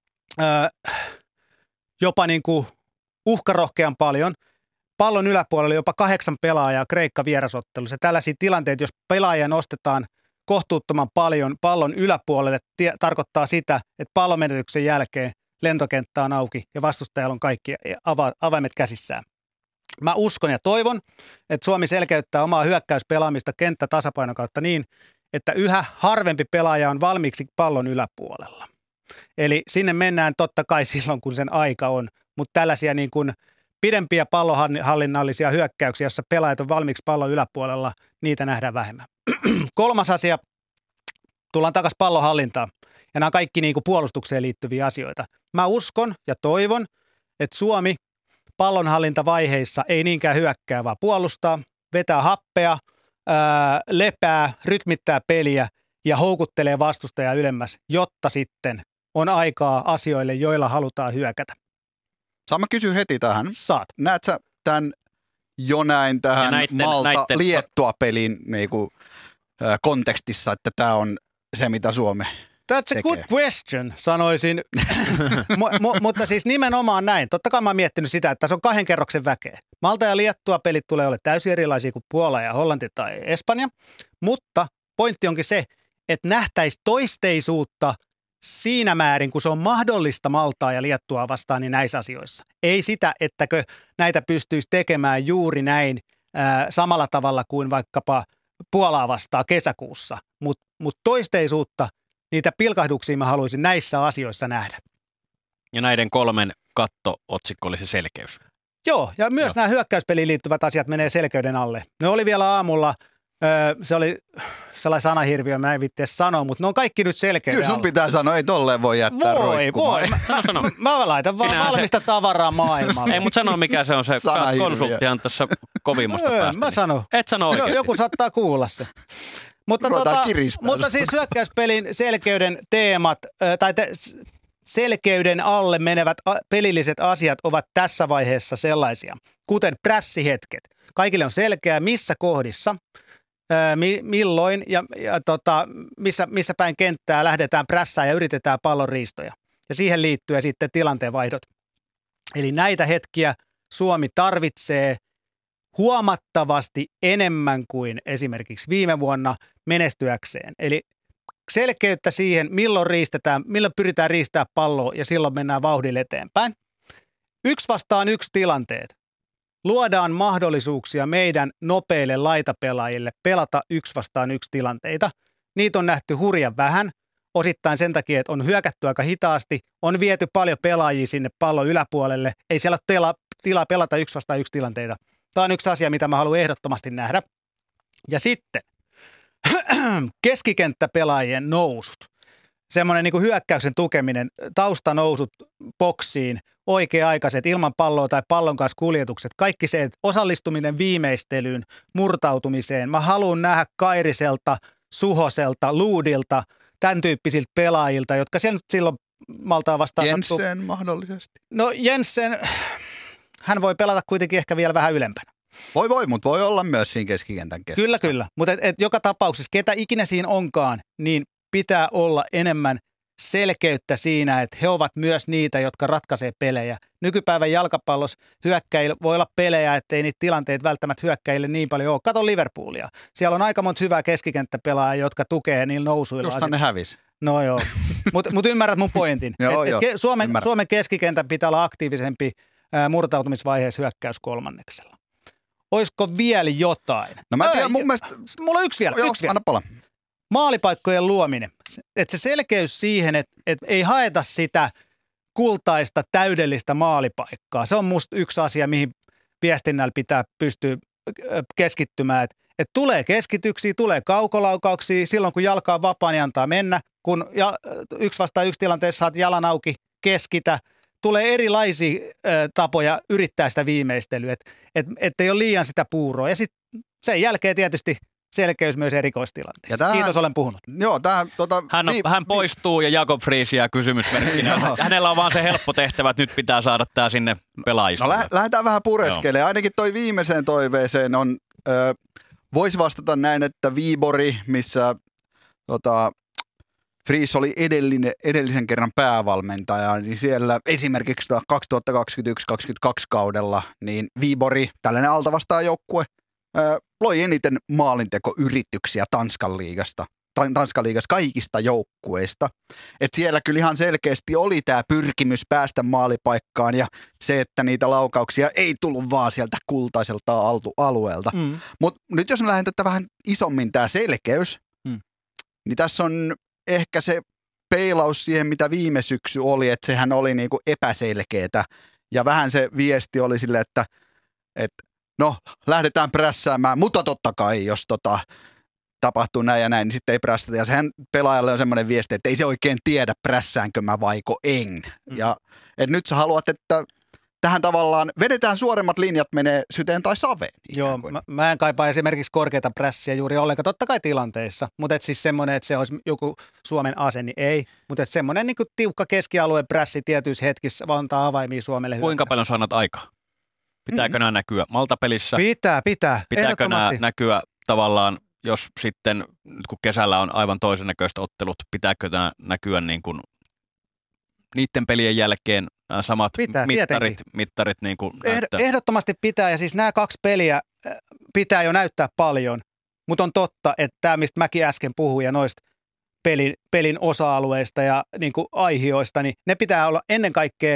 jopa niin kuin uhkarohkean paljon. Pallon yläpuolella jopa kahdeksan pelaajaa Kreikka vierasottelussa. Tällaisia tilanteita, jos pelaajia nostetaan kohtuuttoman paljon pallon yläpuolelle, tie, tarkoittaa sitä, että pallonmenetyksen jälkeen lentokenttä on auki ja vastustajalla on kaikki ava, avaimet käsissään. Mä uskon ja toivon, että Suomi selkeyttää omaa hyökkäyspelaamista kenttätasapainon kautta niin, että yhä harvempi pelaaja on valmiiksi pallon yläpuolella. Eli sinne mennään totta kai silloin, kun sen aika on, mutta tällaisia niin kuin pidempiä pallonhallinnallisia hyökkäyksiä, jossa pelaajat on valmiiksi pallon yläpuolella, niitä nähdään vähemmän. Kolmas asia, tullaan takaisin pallonhallintaan. Ja nämä on kaikki niin kuin puolustukseen liittyviä asioita. Mä uskon ja toivon, että Suomi pallonhallintavaiheissa ei niinkään hyökkää, vaan puolustaa, vetää happea, ää, lepää, rytmittää peliä ja houkuttelee vastustajaa ylemmäs, jotta sitten on aikaa asioille, joilla halutaan hyökätä. Saan mä kysyä heti tähän. Saat. Näet sä tämän jo näin tähän näitten, Malta-Liettua-pelin niinku, äh, kontekstissa, että tämä on se, mitä Suomi That's a tekee? good question, sanoisin. M- m- mutta siis nimenomaan näin. Totta kai mä oon miettinyt sitä, että tässä on kahden kerroksen väkeä. Malta ja Liettua pelit tulee olla täysin erilaisia kuin Puola ja Hollanti tai Espanja. Mutta pointti onkin se, että nähtäisi toisteisuutta siinä määrin, kun se on mahdollista Maltaa ja Liettua vastaan niin näissä asioissa. Ei sitä, ettäkö näitä pystyisi tekemään juuri näin ää, samalla tavalla kuin vaikkapa Puolaa vastaan kesäkuussa. Mutta mut toisteisuutta, niitä pilkahduksia mä haluaisin näissä asioissa nähdä. Ja näiden kolmen katto-otsikko oli se selkeys. Joo, ja myös Joo. nämä hyökkäyspeliin liittyvät asiat menee selkeyden alle. Ne oli vielä aamulla, öö, se oli sellainen sanahirviö, mä en viitteä sanoa, mutta ne on kaikki nyt selkeyden Kyllä sun alle. pitää sanoa, ei tolleen voi jättää Voi, roikkumaan. voi. Sano, sano. Mä laitan vaan Sinähän valmista se... tavaraa maailmalle. Ei, mutta sano mikä se on se. Sä oot konsulttihan tässä kovimmasta öö, päästä. Mä sanon. Et sano oikeasti. Joku saattaa kuulla se. Mutta, tota, mutta siis hyökkäyspelin selkeyden teemat, tai te, selkeyden alle menevät pelilliset asiat ovat tässä vaiheessa sellaisia, kuten prässihetket. Kaikille on selkeää, missä kohdissa, mi, milloin ja, ja tota, missä, missä päin kenttää lähdetään prässään ja yritetään pallonriistoja. Ja siihen liittyy sitten tilanteenvaihdot. Eli näitä hetkiä Suomi tarvitsee huomattavasti enemmän kuin esimerkiksi viime vuonna menestyäkseen. Eli selkeyttä siihen, milloin riistetään, milloin pyritään riistää palloa ja silloin mennään vauhdilla eteenpäin. Yksi vastaan yksi tilanteet. Luodaan mahdollisuuksia meidän nopeille laitapelaajille pelata yksi vastaan yksi tilanteita. Niitä on nähty hurjan vähän, osittain sen takia, että on hyökätty aika hitaasti, on viety paljon pelaajia sinne pallon yläpuolelle, ei siellä ole tila, tilaa pelata yksi vastaan yksi tilanteita. Tämä on yksi asia, mitä mä haluan ehdottomasti nähdä. Ja sitten keskikenttäpelaajien nousut. Semmoinen niin kuin hyökkäyksen tukeminen, taustanousut boksiin, oikea-aikaiset, ilman palloa tai pallon kanssa kuljetukset. Kaikki se, että osallistuminen viimeistelyyn, murtautumiseen. Mä haluan nähdä Kairiselta, Suhoselta, Luudilta, tämän tyyppisiltä pelaajilta, jotka sen silloin Maltaa vastaan sattuu. Jensen mahdollisesti. No Jensen, hän voi pelata kuitenkin ehkä vielä vähän ylempänä. Voi voi, mutta voi olla myös siinä keskikentän keskellä. Kyllä, kyllä. Mutta et, et joka tapauksessa, ketä ikinä siinä onkaan, niin pitää olla enemmän selkeyttä siinä, että he ovat myös niitä, jotka ratkaisee pelejä. Nykypäivän jalkapallossa hyökkäillä voi olla pelejä, ettei niitä tilanteet välttämättä hyökkäille niin paljon ole. Kato Liverpoolia. Siellä on aika monta hyvää keskikenttäpelaajaa, jotka tukee niillä nousuilla. Jostain ne hävisi. No joo, mutta mut ymmärrät mun pointin. joo, et, joo, et Suomen, Suomen keskikentän pitää olla aktiivisempi ää, murtautumisvaiheessa hyökkäys kolmanneksella. olisiko vielä jotain? No mä tiedän, mun mielestä... Mulla on yksi vielä, Joo, yksi vielä. anna pala. Maalipaikkojen luominen. Että se selkeys siihen, että et ei haeta sitä kultaista täydellistä maalipaikkaa. Se on musta yksi asia, mihin viestinnällä pitää pystyä keskittymään. Että et tulee keskityksiä, tulee kaukolaukauksia. Silloin kun jalka on vapaa, niin antaa mennä. Kun ja, yksi vastaan yksi tilanteessa saat jalan auki, keskitä. Tulee erilaisia ö, tapoja yrittää sitä viimeistelyä. Että et, et ei ole liian sitä puuroa. Ja sitten sen jälkeen tietysti selkeys myös erikoistilanteessa. Tähän, Kiitos, olen puhunut. Joo, tähän, tota, hän, on, vi, hän poistuu vi, ja Jakob Friis jää kysymysmerkkinä. Hänellä on vaan se helppo tehtävä, että nyt pitää saada tämä sinne pelaajistolle. No lä- lähdetään vähän pureskelemaan. Ainakin toi viimeiseen toiveeseen on, ö, voisi vastata näin, että Viibori, missä tota, Friis oli edellinen, edellisen kerran päävalmentaja, niin siellä esimerkiksi kaksituhattakaksikymmentäyksi kaksikymmentäkaksi kaudella, niin Viibori, tällainen alta vastaan joukkue, ö, loi eniten maalintekoyrityksiä Tanskan liigasta. Tanskan liigassa kaikista joukkueista. Että siellä kyllä ihan selkeästi oli tämä pyrkimys päästä maalipaikkaan ja se, että niitä laukauksia ei tullut vaan sieltä kultaiselta alueelta. Mm. Mutta nyt jos me lähden tätä vähän isommin tämä selkeys, mm. niin tässä on ehkä se peilaus siihen, mitä viime syksy oli, että sehän oli niinku epäselkeetä. Ja vähän se viesti oli sille, että, että no lähdetään prässäämään, mutta totta kai, jos tota... tapahtuu näin ja näin, niin sitten ei prässätä. Ja sehän pelaajalle on semmoinen viesti, että ei se oikein tiedä, prässäänkö mä vaiko en. Mm. Ja et nyt sä haluat, että tähän tavallaan vedetään suoremmat linjat, menee syteen tai saveen. Joo, mä, mä en kaipaa esimerkiksi korkeata prässiä juuri ollenkaan, totta kai tilanteissa. Mutta siis semmoinen, että se olisi joku Suomen ase, niin ei. Mutta semmoinen niin tiukka keskialueen prässi tietyissä hetkissä antaa avaimia Suomelle. Kuinka hyökkää. Paljon sanot aikaa? Pitääkö mm. nämä näkyä Maltapelissä? Pitää, pitää. Pitääkö nämä näkyä tavallaan, jos sitten, nyt kun kesällä on aivan toisen näköistä ottelut, pitääkö tämä näkyä niin kuin niiden pelien jälkeen nämä samat pitää, mittarit, mittarit niin kuin näyttää? Ehdottomasti pitää, ja siis nämä kaksi peliä pitää jo näyttää paljon, mutta on totta, että tämä, mistä mäkin äsken puhuin, ja noista pelin, pelin osa-alueista ja niin kuin aihioista, niin ne pitää olla ennen kaikkea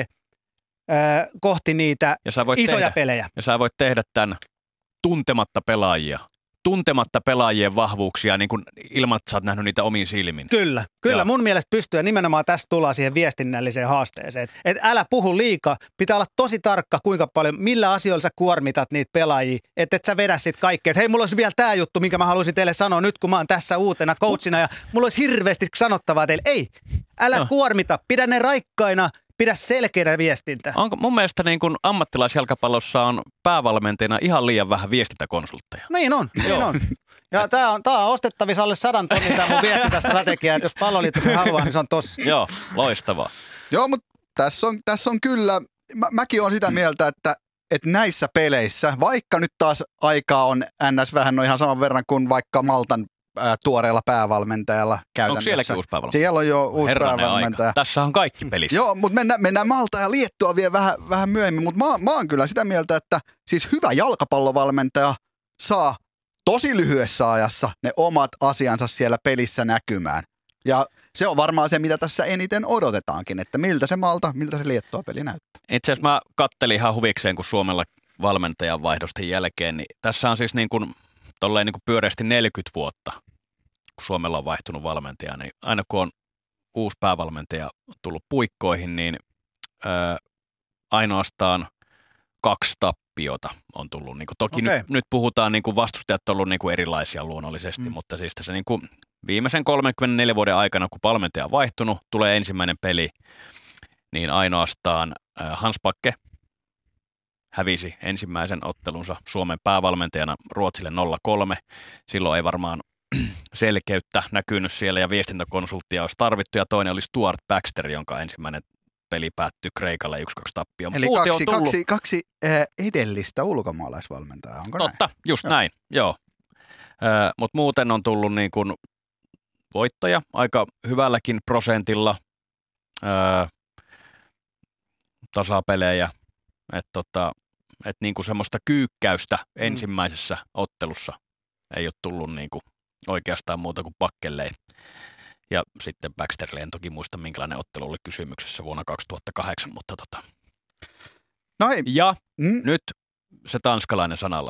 äh, kohti niitä isoja tehdä, pelejä. Ja sä voit tehdä tämän tuntematta pelaajia. tuntematta pelaajien vahvuuksia niin kuin ilman, että sä oot nähnyt niitä omiin silmin. Kyllä, kyllä. Joo. Mun mielestä pystyy, nimenomaan tästä tullaan siihen viestinnälliseen haasteeseen. Että et älä puhu liikaa, pitää olla tosi tarkka, kuinka paljon, millä asioilla sä kuormitat niitä pelaajia, että et sä vedä sit kaikkea. Että hei, mulla olisi vielä tää juttu, minkä mä haluaisin teille sanoa nyt, kun mä oon tässä uutena coachina ja mulla olisi hirveästi sanottavaa teille. Ei, älä no. kuormita, pidä ne raikkaina. Pidä selkeänä viestintä. Onko mun mielestä niin kuin ammattilaisjalkapallossa on päävalmentajana ihan liian vähän viestintäkonsultteja? Niin on, niin on. Ja tää on, tää on ostettavissa alle sadan tonnin tää mun viestintästrategia, että jos Palloliitto se haluaa, niin se on tossa. Joo, loistavaa. Joo, mutta tässä on, tässä on kyllä, mä, mäkin olen sitä mieltä, että, että näissä peleissä, vaikka nyt taas aikaa on ns. Vähän no ihan saman verran kuin vaikka Maltan tuoreella päävalmentajalla käytännössä. Onko sielläkin uusi päävalmentaja? Siellä on jo uusi Herranen päävalmentaja. Aika. Tässä on kaikki pelissä. Joo, mutta mennään, mennään Malta ja Liettua vielä vähän, vähän myöhemmin. Mutta mä, mä oon kyllä sitä mieltä, että siis hyvä jalkapallovalmentaja saa tosi lyhyessä ajassa ne omat asiansa siellä pelissä näkymään. Ja se on varmaan se, mitä tässä eniten odotetaankin, että miltä se Malta, miltä se Liettua peli näyttää. Itse asiassa mä kattelin ihan huvikseen, kun Suomella valmentajan vaihdosten jälkeen, niin tässä on siis niin kuin tolleen niin kuin pyöreästi neljäkymmentä vuotta, kun Suomella on vaihtunut valmentaja, niin aina kun on uusi päävalmentaja tullut puikkoihin, niin ää, ainoastaan kaksi tappiota on tullut. Niin kuin, toki okay. nyt, nyt puhutaan, niin kuin vastustajat on ollut niin kuin erilaisia luonnollisesti, mm. mutta siis tässä niin kuin viimeisen kolmekymmentäneljä vuoden aikana, kun valmentaja on vaihtunut, tulee ensimmäinen peli, niin ainoastaan ää, Hans Bakke hävisi ensimmäisen ottelunsa Suomen päävalmentajana Ruotsille nolla kolme. Silloin ei varmaan selkeyttä näkynyt siellä ja viestintäkonsulttia olisi tarvittu. Ja toinen oli Stuart Baxter, jonka ensimmäinen peli päättyi Kreikalle yksi kaksi tappioon. Eli Muuten kaksi, tullut... kaksi, kaksi äh, edellistä ulkomaalaisvalmentajaa, onko Totta, näin? just joo. näin, joo. Äh, Mutta muuten on tullut niin kuin voittaja aika hyvälläkin prosentilla, äh, tasapelejä. Että tota, et niinku semmoista kyykkäystä ensimmäisessä mm. ottelussa ei ole tullut niinku oikeastaan muuta kuin pakkelleen. Ja sitten Baxterille en toki muista, minkälainen ottelu oli kysymyksessä vuonna kaksituhattakahdeksan, mutta tota. No hei. Ja mm. nyt se tanskalainen sananlasku.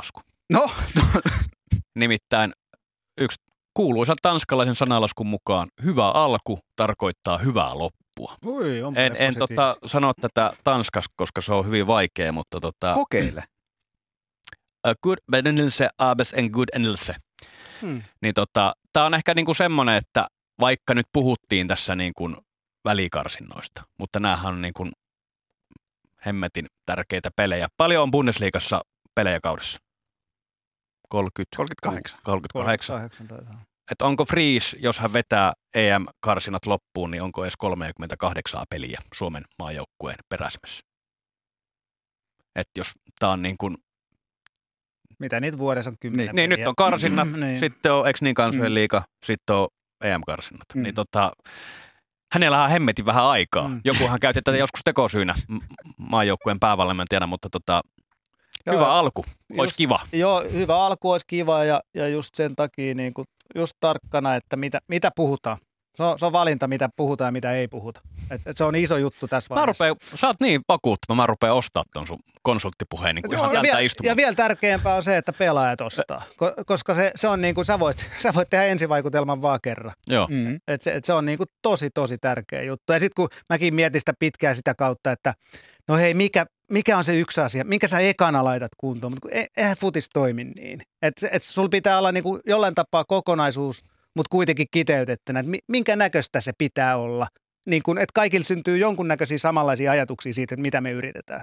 No, no. Nimittäin yksi kuuluisa tanskalaisen sanalaskun mukaan hyvä alku tarkoittaa hyvää loppua. Ui, en en tota, sano tätä tanskaksi, koska se on hyvin vaikea, mutta... Tota, kokeile. A good benelse, abes en good enelse. Hmm. Niin tota, tää on ehkä niinku semmoinen, että vaikka nyt puhuttiin tässä niinku välikarsinnoista, mutta näähän on niinku hemmetin tärkeitä pelejä. Paljon on Bundesliigassa pelejä kaudessa? kolmekymmentä, kolmekymmentäkahdeksan. kolmekymmentäkahdeksan. Että onko Friis, jos hän vetää E M-karsinat loppuun, niin onko edes kolmekymmentäkahdeksan peliä Suomen maajoukkueen peräsimessä? Että jos tää on niin kuin... Mitä niitä vuodessa on kymmenen Niin, niin nyt on karsinnat, niin. Sitten on, eikö niin kansojen liiga, sitten on E M-karsinnat. Mm. Niin tota, hänellä on hemmetin vähän aikaa. Mm. Jokuhan käytti tätä joskus tekosyynä maajoukkueen päävalmentajana, mutta tota... Joo, hyvä alku, olisi just, kiva. Joo, hyvä alku olisi kiva ja, ja just sen takia niin kuin, just tarkkana, että mitä, mitä puhutaan. Se on, se on valinta, mitä puhutaan ja mitä ei puhuta. Et, et se on iso juttu tässä vaiheessa. Mä rupean, sä oot niin vakuuttava, mä rupean ostaa ton sun konsulttipuheen niin kuin ihan ja, tältä viel, istumaan. Ja vielä tärkeämpää on se, että pelaajat ostaa, koska se, se on niin kuin, sä voit, sä voit tehdä ensivaikutelman vaan kerran. Joo. Mm. Et se, et se on niin kuin tosi, tosi tärkeä juttu. Ja sitten kun mäkin mietin sitä pitkään sitä kautta, että no hei, mikä, mikä on se yksi asia, minkä sä ekana laitat kuntoon, mutta e, eihän futis toimi niin. Että et sulla pitää olla niinku jollain tapaa kokonaisuus, mutta kuitenkin kiteytettynä, että minkä näköistä se pitää olla. Niin kun, että kaikille syntyy jonkunnäköisiä samanlaisia ajatuksia siitä, että mitä me yritetään.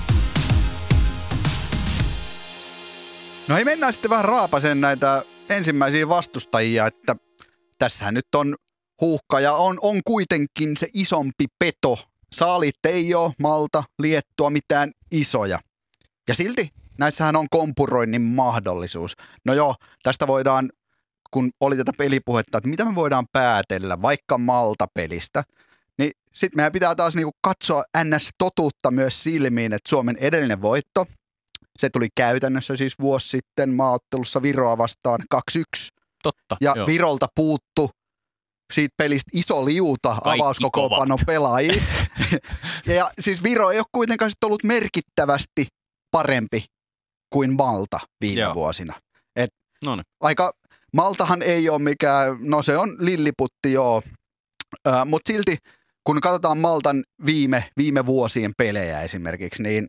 No ei mennään sitten vähän raapaseen näitä ensimmäisiä vastustajia, että tässähän nyt on Huuhka ja on, on kuitenkin se isompi peto. Saalit ei ole Malta, Liettua, mitään isoja. Ja silti näissähän on kompuroinnin mahdollisuus. No joo, tästä voidaan, kun oli tätä pelipuhetta, että mitä me voidaan päätellä vaikka Malta-pelistä, niin sitten meidän pitää taas niinku katsoa N S-totuutta myös silmiin, että Suomen edellinen voitto, se tuli käytännössä siis vuosi sitten maaottelussa Viroa vastaan kaksi yksi. Totta, ja joo. Virolta puuttu siitä pelistä iso liuta avauskokoonpanon pelaajia. Ja siis Viro ei ole kuitenkaan sit ollut merkittävästi parempi kuin Malta viime joo. vuosina. Et aika, Maltahan ei ole mikään, no se on lilliputti joo, äh, mutta silti kun katsotaan Maltan viime, viime vuosien pelejä esimerkiksi, niin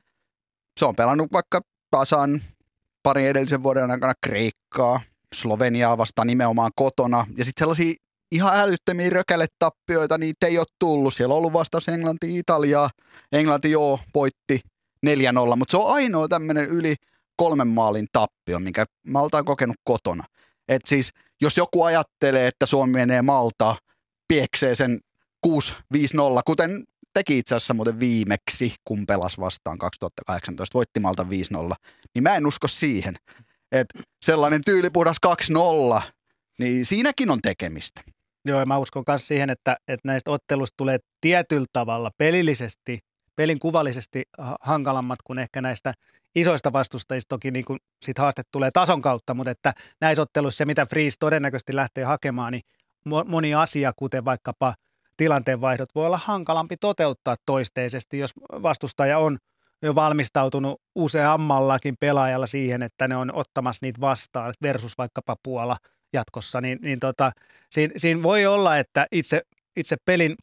se on pelannut vaikka tasan parin edellisen vuoden aikana Kreikkaa, Sloveniaa vastaan nimenomaan kotona ja sitten sellaisia ihan älyttömiä rökäletappioita, niitä ei ole tullut. Siellä on ollut vastaus Englanti, Italiaa. Englanti joo voitti neljä nolla, mutta se on ainoa tämmöinen yli kolmen maalin tappio, minkä Malta on kokenut kotona. Et siis jos joku ajattelee, että Suomi menee Maltaa, pieksee sen kuusi viisi nolla, kuten teki itse asiassa muuten viimeksi, kun pelasi vastaan kaksituhattakahdeksantoista, voitti Malta viisi nolla, niin mä en usko siihen. Että sellainen tyylipuhdas kaksi nolla, niin siinäkin on tekemistä. Joo, ja mä uskon myös siihen, että, että näistä otteluista tulee tietyllä tavalla pelillisesti, pelin kuvallisesti hankalammat kuin ehkä näistä isoista vastustajista. Toki niin kuin sit haaste tulee tason kautta, mutta että näissä otteluissa se, mitä Friis todennäköisesti lähtee hakemaan, niin moni asia, kuten vaikkapa tilanteenvaihdot, voi olla hankalampi toteuttaa toisteisesti, jos vastustaja on jo valmistautunut useammallakin pelaajalla siihen, että ne on ottamassa niitä vastaan versus vaikkapa Puola jatkossa, niin, niin tota, siinä, siinä voi olla, että itse, itse pelin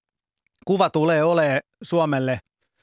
kuva tulee olemaan Suomelle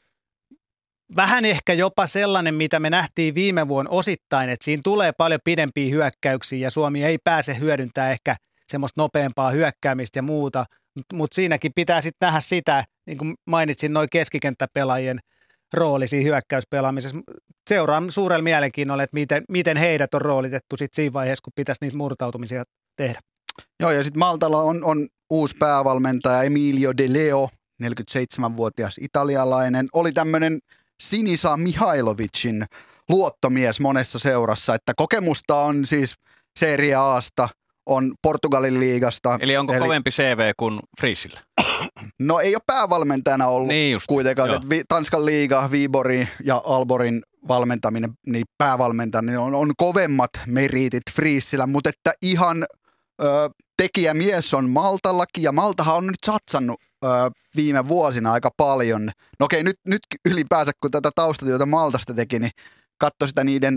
vähän ehkä jopa sellainen, mitä me nähtiin viime vuonna osittain, että siinä tulee paljon pidempiä hyökkäyksiä ja Suomi ei pääse hyödyntämään ehkä semmoista nopeampaa hyökkäämistä ja muuta, mutta mut siinäkin pitää sitten nähdä sitä, niin kuin mainitsin, noin keskikenttäpelaajien rooli siinä hyökkäyspelaamisessa. Seuraan suurella mielenkiinnolla, että miten, miten heidät on roolitettu sit siinä vaiheessa, kun pitäisi niitä murtautumisia tehdä. Joo, ja sitten Maltalla on, on uusi päävalmentaja Emilio De Leo, neljäkymmentäseitsemänvuotias italialainen. Oli tämmöinen Sinisa Mihailovicin luottomies monessa seurassa, että kokemusta on siis Serie A:sta, on Portugalin liigasta. Eli onko Eli... kovempi C V kuin Friisillä? No ei ole päävalmentajana ollut niin just, kuitenkaan. Että Tanskan liiga, Viborin ja Alborin valmentaminen, niin päävalmentaminen on, on kovemmat meriitit Friisillä, mutta että ihan ö, tekijämies on Maltallakin ja Maltahan on nyt satsannut ö, viime vuosina aika paljon. No okei, nyt, nyt ylipäänsä kun tätä taustatyötä Maltasta teki, niin katsoi sitä niiden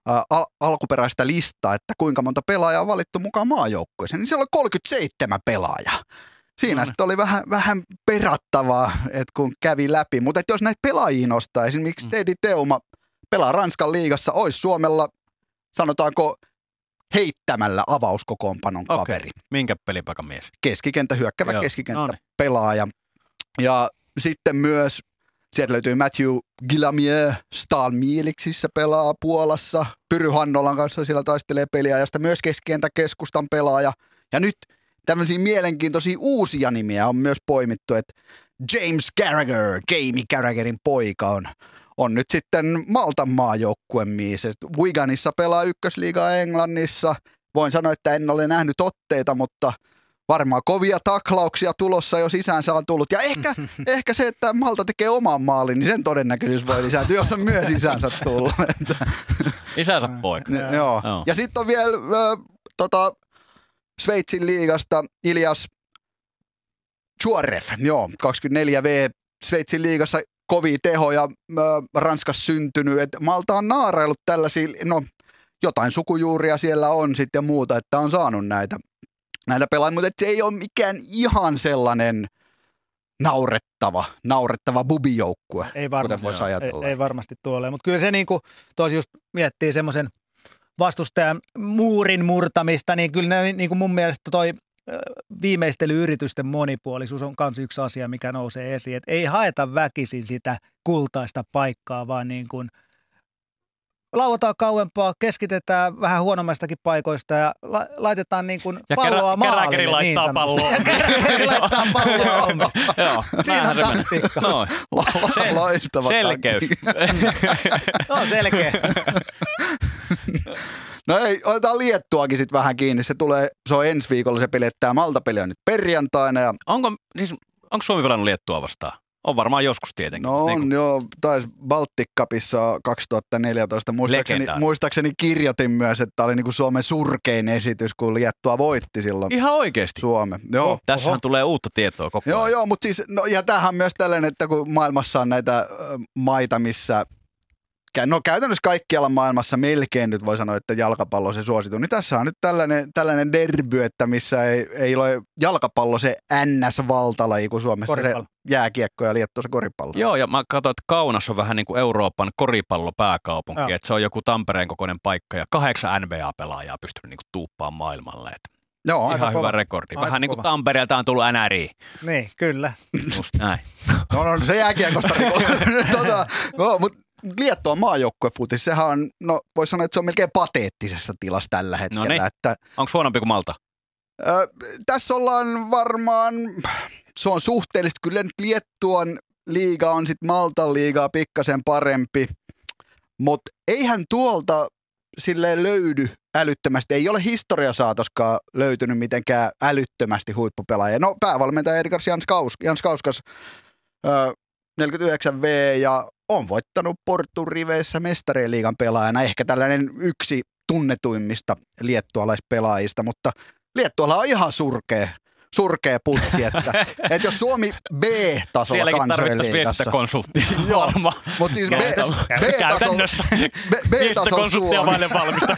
al- alkuperäistä listaa, että kuinka monta pelaajaa on valittu mukaan maajoukkueeseen, niin siellä oli kolmekymmentäseitsemän pelaajaa. Siinä sitten oli vähän, vähän perattavaa, että kun kävi läpi. Mutta jos näitä pelaajia nostaa, esimerkiksi Teddy Teuma pelaa Ranskan liigassa, olisi Suomella, sanotaanko, heittämällä avauskokoonpanon Okei. kaveri. Minkä pelipaikan mies? Keskikentä, hyökkävä Joo. keskikenttä Noniin. pelaaja. Ja sitten myös, sieltä löytyy Matthew Guillamier, Stal Mieliksissä pelaa Puolassa. Pyry Hannolan kanssa siellä taistelee peliajasta, myös keskikentä keskustan pelaaja. Ja nyt tämmöisiä mielenkiintoisia uusia nimiä on myös poimittu, että James Carragher, Jamie Carragherin poika on, on nyt sitten Maltan maajoukkueen mies. Wiganissa pelaa ykkösliigaa Englannissa. Voin sanoa, että en ole nähnyt otteita, mutta varmaan kovia taklauksia tulossa, jos isänsä on tullut. Ja ehkä, ehkä se, että Malta tekee oman maalin, niin sen todennäköisyys voi lisääntyä, jos on myös isänsä tullut. Isänsä poika. N- joo. Joo. Ja sitten on vielä äh, tota, Sveitsin liigasta Ilias Chuaref, joo, kaksikymmentäneljä vuotias Sveitsin liigassa kovia tehoja, äh, Ranskassa syntynyt. Et Malta on naarailut tällaisia, no jotain sukujuuria siellä on sitten ja muuta, että on saanut näitä, näitä pelaajia, mutta se ei ole mikään ihan sellainen naurettava, naurettava bubijoukkue, Ei varmasti, kuten voisi ajatella. ei, ei varmasti tuolle, mutta kyllä se niin kuin tuossa just miettii semmoisen vastustajan muurin murtamista, niin kyllä ne, niin kuin mun mielestä toi ö, viimeistelyyritysten monipuolisuus on myös yksi asia, mikä nousee esiin. Et ei haeta väkisin sitä kultaista paikkaa, vaan niin kuin lauataan kauempaa, keskitetään vähän huonommastakin paikoista ja la- laitetaan niin kuin Ja palloa kerä- maalille. Käräkeri laittaa niin palloa. sanotusti. Ja Käräkeri laittaa palloa omiin. Joo, Siinä näinhän on se menee. taktiikka. Noin. Lo- Loistava Selkeys. No selkeä. No ei, otetaan Liettuakin sitten vähän kiinni. Se tulee, se on ensi viikolla se peli, että tämä Malta-peli on nyt perjantaina. Ja Onko, siis, onko Suomi pelannut Liettua vastaan? On varmaan joskus tietenkin. no on Niin kuin- joo, taisi Baltic Cupissa kaksituhattaneljätoista. Muistaakseni, Legendaarinen. muistaakseni kirjoitin myös, että tämä oli niinku Suomen surkein esitys, kun Liettua voitti silloin Ihan oikeasti. Suomen. Joo. Tässähän tulee uutta tietoa koko ajan. Joo, joo, mutta siis, no, ja tämähän on myös tällainen, että kun maailmassa on näitä ö, maita, missä, no käytännössä kaikkialla maailmassa melkein nyt voi sanoa, että jalkapallo on se suosittu, niin tässä on nyt tällainen, tällainen derby, että missä ei, ei ole jalkapallo se N S-valtalaji, kun Suomessa Koripallo. se jääkiekko ja Liettuassa koripallo. Joo, ja mä katsoin, että Kaunas on vähän niin kuin Euroopan koripallopääkaupunki, Joo. että se on joku Tampereen kokoinen paikka ja kahdeksan N B A-pelaajaa pystynyt niin kuin tuuppaamaan maailmalle. Että Joo, Aika ihan kova. hyvä rekordi. Aika Vähän niin kuin kova. Tampereelta on tullut N R I. Niin, kyllä. Just näin. no, no se jääkiekosta tota, no, mutta Liettuan maajoukkuefutis, sehän on, no voisi sanoa, että se on melkein pateettisessa tilassa tällä hetkellä. Noniin. Että Onko huonompi kuin Malta? Ö, tässä ollaan varmaan, se on suhteellisesti, kyllä nyt Liettuan liiga on sitten Maltan liigaa pikkasen parempi, mutta eihän tuolta silleen löydy älyttömästi, ei ole historiasaatoskaan löytynyt mitenkään älyttömästi huippupelaajia. No päävalmentaja Edgars Janskaus, Janskauskas, ö, neljäkymmentäyhdeksän vuotias ja on voittanut Portun riveissä mestarien liigan pelaajana, ehkä tällainen yksi tunnetuimmista liettualaispelaajista, mutta Liettualla on ihan surkea, surkea putki, että, että jos Suomi B-tasolla Sielläkin kansojen tarvittaisiin liigassa. viestintäkonsulttia Joo, varmaan. mutta siis B- B-tasolla, Käytännössä. B- B-tasolla Viestintäkonsulttia Suomi, vaille valmista.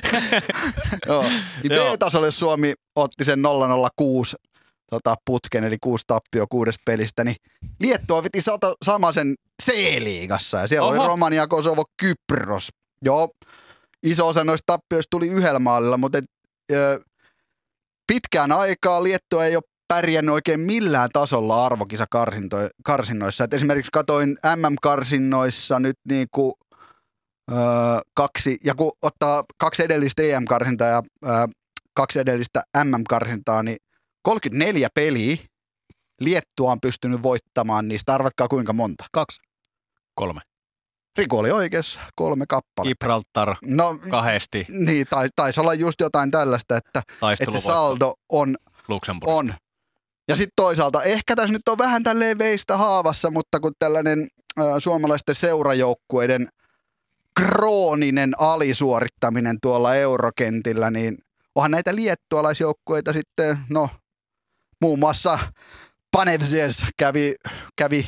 joo, niin Joo. B-tasolla jos Suomi otti sen nolla nolla kuusi tota, putken, eli kuusi tappio kuudesta pelistä, niin Liettua veti sata, sama sen C-liigassa, ja siellä Oho. oli Romania, Kosovo, Kypros. Joo, iso osa noista tappioista tuli yhdellä maalilla, mutta et, ö, pitkään aikaa Liettua ei ole pärjännyt oikein millään tasolla arvokisakarsinoissa. Et esimerkiksi katoin M M-karsinnoissa nyt niinku, ö, kaksi, ja kun ottaa kaksi edellistä E M-karsintaa ja ö, kaksi edellistä M M-karsintaa, niin kolmekymmentäneljä peliä Liettua on pystynyt voittamaan niistä. Arvatkaa kuinka monta. Kaksi. Kolme. Riku oli oikeassa, kolme kappaletta. Gibraltar No, kahdesti. niin, tai, taisi olla just jotain tällaista, että, että se Taisteluvoitto saldo on, Luxemburg. on. Ja sitten toisaalta, ehkä tässä nyt on vähän tälleen veistä haavassa, mutta kun tällainen ä, suomalaisten seurajoukkueiden krooninen alisuorittaminen tuolla eurokentillä, niin onhan näitä liettualaisjoukkueita sitten, no muun muassa Panevzes kävi, kävi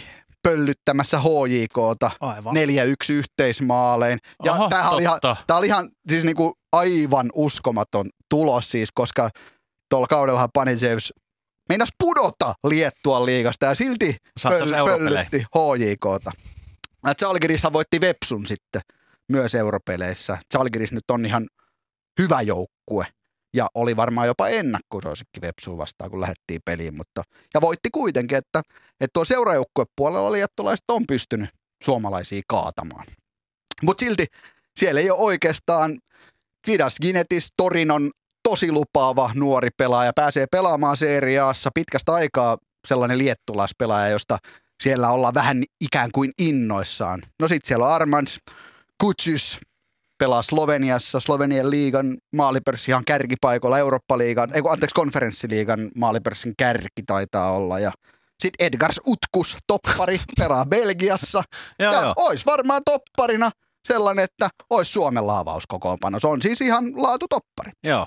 pöllyttämässä H J K:ta neljä yksi yhteismaalein. Ja Oho, tämä oli ihan, tää oli ihan siis niinku aivan uskomaton tulos siis, koska tuolla kaudellahan Panevėžys meinas pudota Liettuan liigasta ja silti pöl- pöllytti H J K:ta. Žalgirishan voitti Vepsun sitten myös europeleissä. Žalgiris nyt on ihan hyvä joukkue ja oli varmaan jopa ennakkosuosikki Vepsuun vastaan, kun lähdettiin peliin. Mutta, ja voitti kuitenkin, että, että tuolla seuraajoukkuepuolella liettolaiset on pystynyt suomalaisia kaatamaan. Mutta silti siellä ei ole oikeastaan Kvidas Ginetis, Torinon tosi lupaava nuori pelaaja, pääsee pelaamaan Serie A:ssa pitkästä aikaa sellainen liettolaispelaaja, josta siellä ollaan vähän ikään kuin innoissaan. No sit siellä on Armands Kutsys, pelaa Sloveniassa, Slovenian liigan maalipörssi ihan kärkipaikoilla, Eurooppa-liigan, ei anteeksi konferenssiliigan maalipörssin kärki taitaa olla. Ja sitten Edgars Utkus, toppari, pelaa Belgiassa. joo, ja joo. ois varmaan topparina sellainen, että ois Suomen laavauskokoonpano. Se on siis ihan laatutoppari. Joo.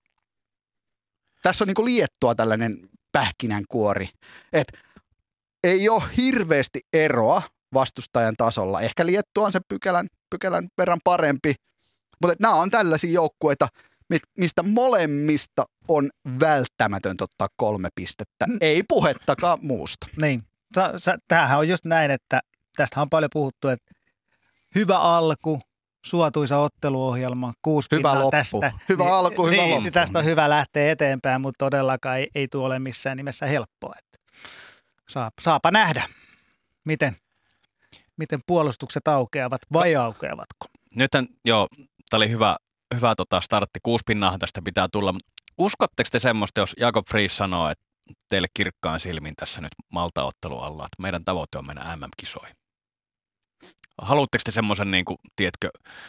Tässä on niinku Liettua tällainen pähkinänkuori, että ei ole hirveästi eroa vastustajan tasolla. Ehkä Liettua on sen pykälän, pykälän verran parempi, mutta nämä on tällaisia joukkueita, mistä molemmista on välttämätöntä ottaa kolme pistettä. Ei puhettakaan muusta. Niin. Tämähän on just näin, että tästä on paljon puhuttu, että hyvä alku, suotuisa otteluohjelma, kuusi hyvä pinnaa loppu. tästä. Hyvä niin, alku, hyvä niin, loppu. Niin tästä on hyvä lähteä eteenpäin, mutta todellakaan ei, ei tuo ole missään nimessä helppoa. Että saa, saapa nähdä, miten, miten puolustukset aukeavat vai aukeavatko. Nythän, joo, tämä oli hyvä, hyvä tota startti. Kuusi pinnaahan tästä pitää tulla. Uskotteko te semmoista, jos Jakob Friis sanoo, että teille kirkkaan silmin tässä nyt Malta-ottelu alla, että meidän tavoite on mennä M M-kisoihin? Haluatteko te semmoisen, niin kuin, tiedätkö?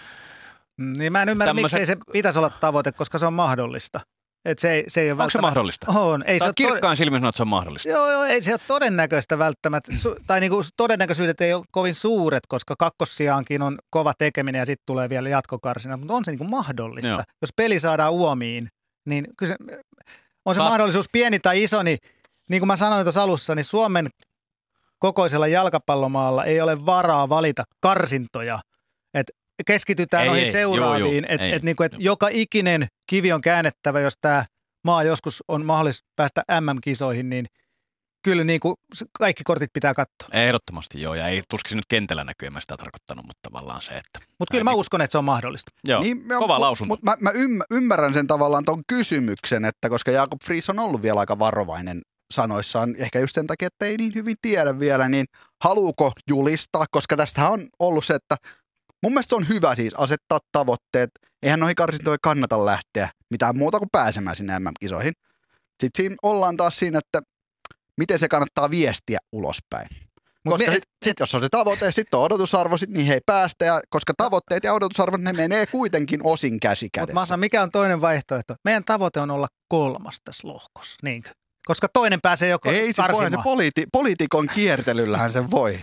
Niin mä en ymmärrä, tämmöisen... miksei se pitäisi olla tavoite, koska se on mahdollista. Et se ei, se ei ole Onko välttämättä... se mahdollista? On. Ei Sä se kirkkaan tod... silmin sanoo, että se on mahdollista. Joo, joo, ei se ole todennäköistä välttämättä. Su- tai niinku todennäköisyydet ei ole kovin suuret, koska kakkossijaankin on kova tekeminen ja sitten tulee vielä jatkokarsina. Mutta on se niinku mahdollista. Joo. Jos peli saadaan uomiin, niin kyllä se, on se Ka- mahdollisuus pieni tai iso. Niin, niin kuin mä sanoin tuossa alussa, niin Suomen kokoisella jalkapallomaalla ei ole varaa valita karsintoja. Et keskitytään ei, noihin ei, seuraaviin, että et, niinku, et joka ikinen kivi on käännettävä, jos tämä maa joskus on mahdollista päästä M M-kisoihin, niin kyllä niinku kaikki kortit pitää katsoa. Ehdottomasti joo, ja ei tuskin nyt kentällä näkyy, en mä sitä tarkoittanut, mutta tavallaan se, että... Mutta kyllä mä uskon, että se on mahdollista. Joo, niin, kova lausunto. Mutta mä, mä ymmärrän sen tavallaan ton kysymyksen, että koska Jakob Friis on ollut vielä aika varovainen sanoissaan, ehkä just sen takia, että ei niin hyvin tiedä vielä, niin haluuko julistaa, koska tästähän on ollut se, että mun mielestä se on hyvä siis asettaa tavoitteet. Eihän noihin karsintoihin kannata lähteä mitään muuta kuin pääsemään sinne M M-kisoihin. Sitten siinä ollaan taas siinä, että miten se kannattaa viestiä ulospäin. Mut koska sitten sit, jos on se tavoite, sitten on odotusarvo, sit niin he ei päästä. Ja koska tavoitteet ja odotusarvot, ne menee kuitenkin osin käsi kädessä. Mutta Masa, mikä on toinen vaihtoehto? Meidän tavoite on olla kolmas tässä lohkossa, niinkö? Koska toinen pääsee joko ei karsimaan. Se, politi- poliitikon kiertelyllähän se voi.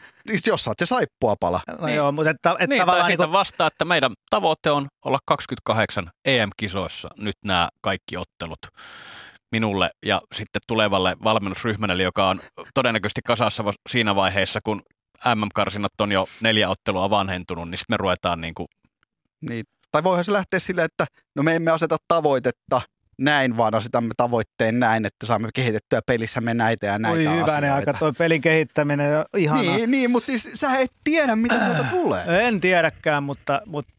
Jos saat se saippua pala. No niin. Joo, mutta että, että niin, tavallaan... Tai niin kuin... vastaa, että meidän tavoite on olla kaksikymmentäkahdeksan E M-kisoissa nyt nämä kaikki ottelut minulle ja sitten tulevalle valmennusryhmälle, joka on todennäköisesti kasassa siinä vaiheessa, kun M M-karsinat on jo neljä ottelua vanhentunut, niin sitten me ruvetaan niin kuin... Niin. Tai voihan se lähteä silleen, että no me emme aseta tavoitetta näin, vaan asetamme tavoitteen näin, että saamme kehitettyä pelissämme näitä ja näitä asioita. Oi hyvänen aika, toi pelin kehittäminen on ihana. Niin, niin mutta siis sä et tiedä, mitä sieltä tulee. En tiedäkään, mutta, mutta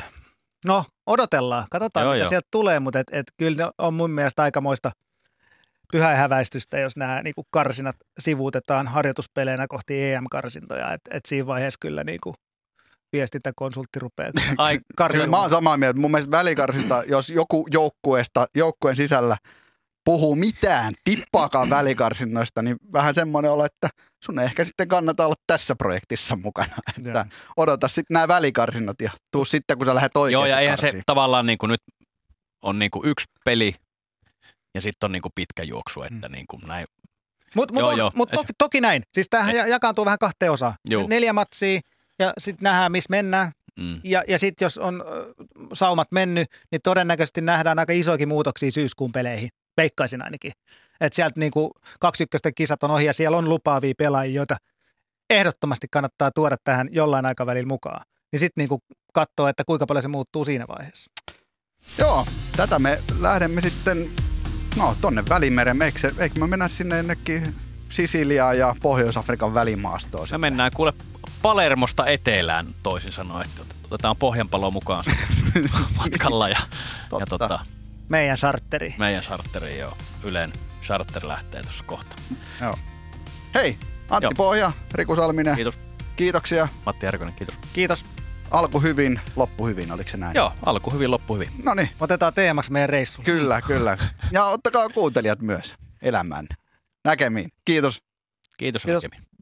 no odotellaan. Katsotaan, joo, mitä jo. sieltä tulee, mutta et, et, kyllä on mun mielestä aikamoista pyhäinhäväistystä, jos nämä niin kuin karsinat sivuutetaan harjoituspeleinä kohti E M-karsintoja. Et, et siinä vaiheessa kyllä niin kuin viestintäkonsultti rupeaa. Ai, kyllä mä oon samaa mieltä. Mun mielestä välikarsinta, jos joku joukkueesta, joukkueen sisällä puhuu mitään, tippaakaan välikarsinnoista, niin vähän semmoinen olo, että sun ei ehkä sitten kannata olla tässä projektissa mukana. Että odota sitten nämä välikarsinnot ja tuu sitten, kun sä lähdet oikeasti Joo, ja eihän karsiin. se tavallaan niin kuin nyt on niin kuin yksi peli ja sitten on niin kuin pitkä juoksu, että niin kuin näin. Mutta mut mut toki, toki näin. Siis tämähän et. jakaantuu vähän kahteen osaan. Joo. Neljä matsia ja sitten nähdään, missä mennään. Mm. Ja, ja sitten jos on saumat mennyt, niin todennäköisesti nähdään aika isoikin muutoksia syyskuun peleihin. Veikkaisin ainakin. Että sieltä niinku kaksi ykkösten kisat on ohi ja siellä on lupaavia pelaajia, joita ehdottomasti kannattaa tuoda tähän jollain aikavälillä mukaan. Niin sitten niinku katsoo, että kuinka paljon se muuttuu siinä vaiheessa. Joo, tätä me lähdemme sitten, no tonne Välimeren. Eikö, se, eikö me mennä sinne jonnekin Sisiliaan ja Pohjois-Afrikan välimaastoon? Me mennään kuule Palermosta etelään toisin sanoen, että otetaan pohjanpalo mukaan matkalla ja, ja tota, meidän charteri. Meidän charteri, joo. Ylen charter lähtee tuossa kohta. Joo. Hei, Antti joo. Pohja, Riku Salminen. Kiitos. Kiitoksia. Matti Järkönen, kiitos. Kiitos. Alku hyvin, loppu hyvin, oliko se näin? Joo, alku hyvin, loppu hyvin. Noniin. Otetaan teemaksi meidän reissuun. Kyllä, kyllä. Ja ottakaa kuuntelijat myös elämään. Näkemiin. Kiitos. Kiitos, Kiitos. näkemiin.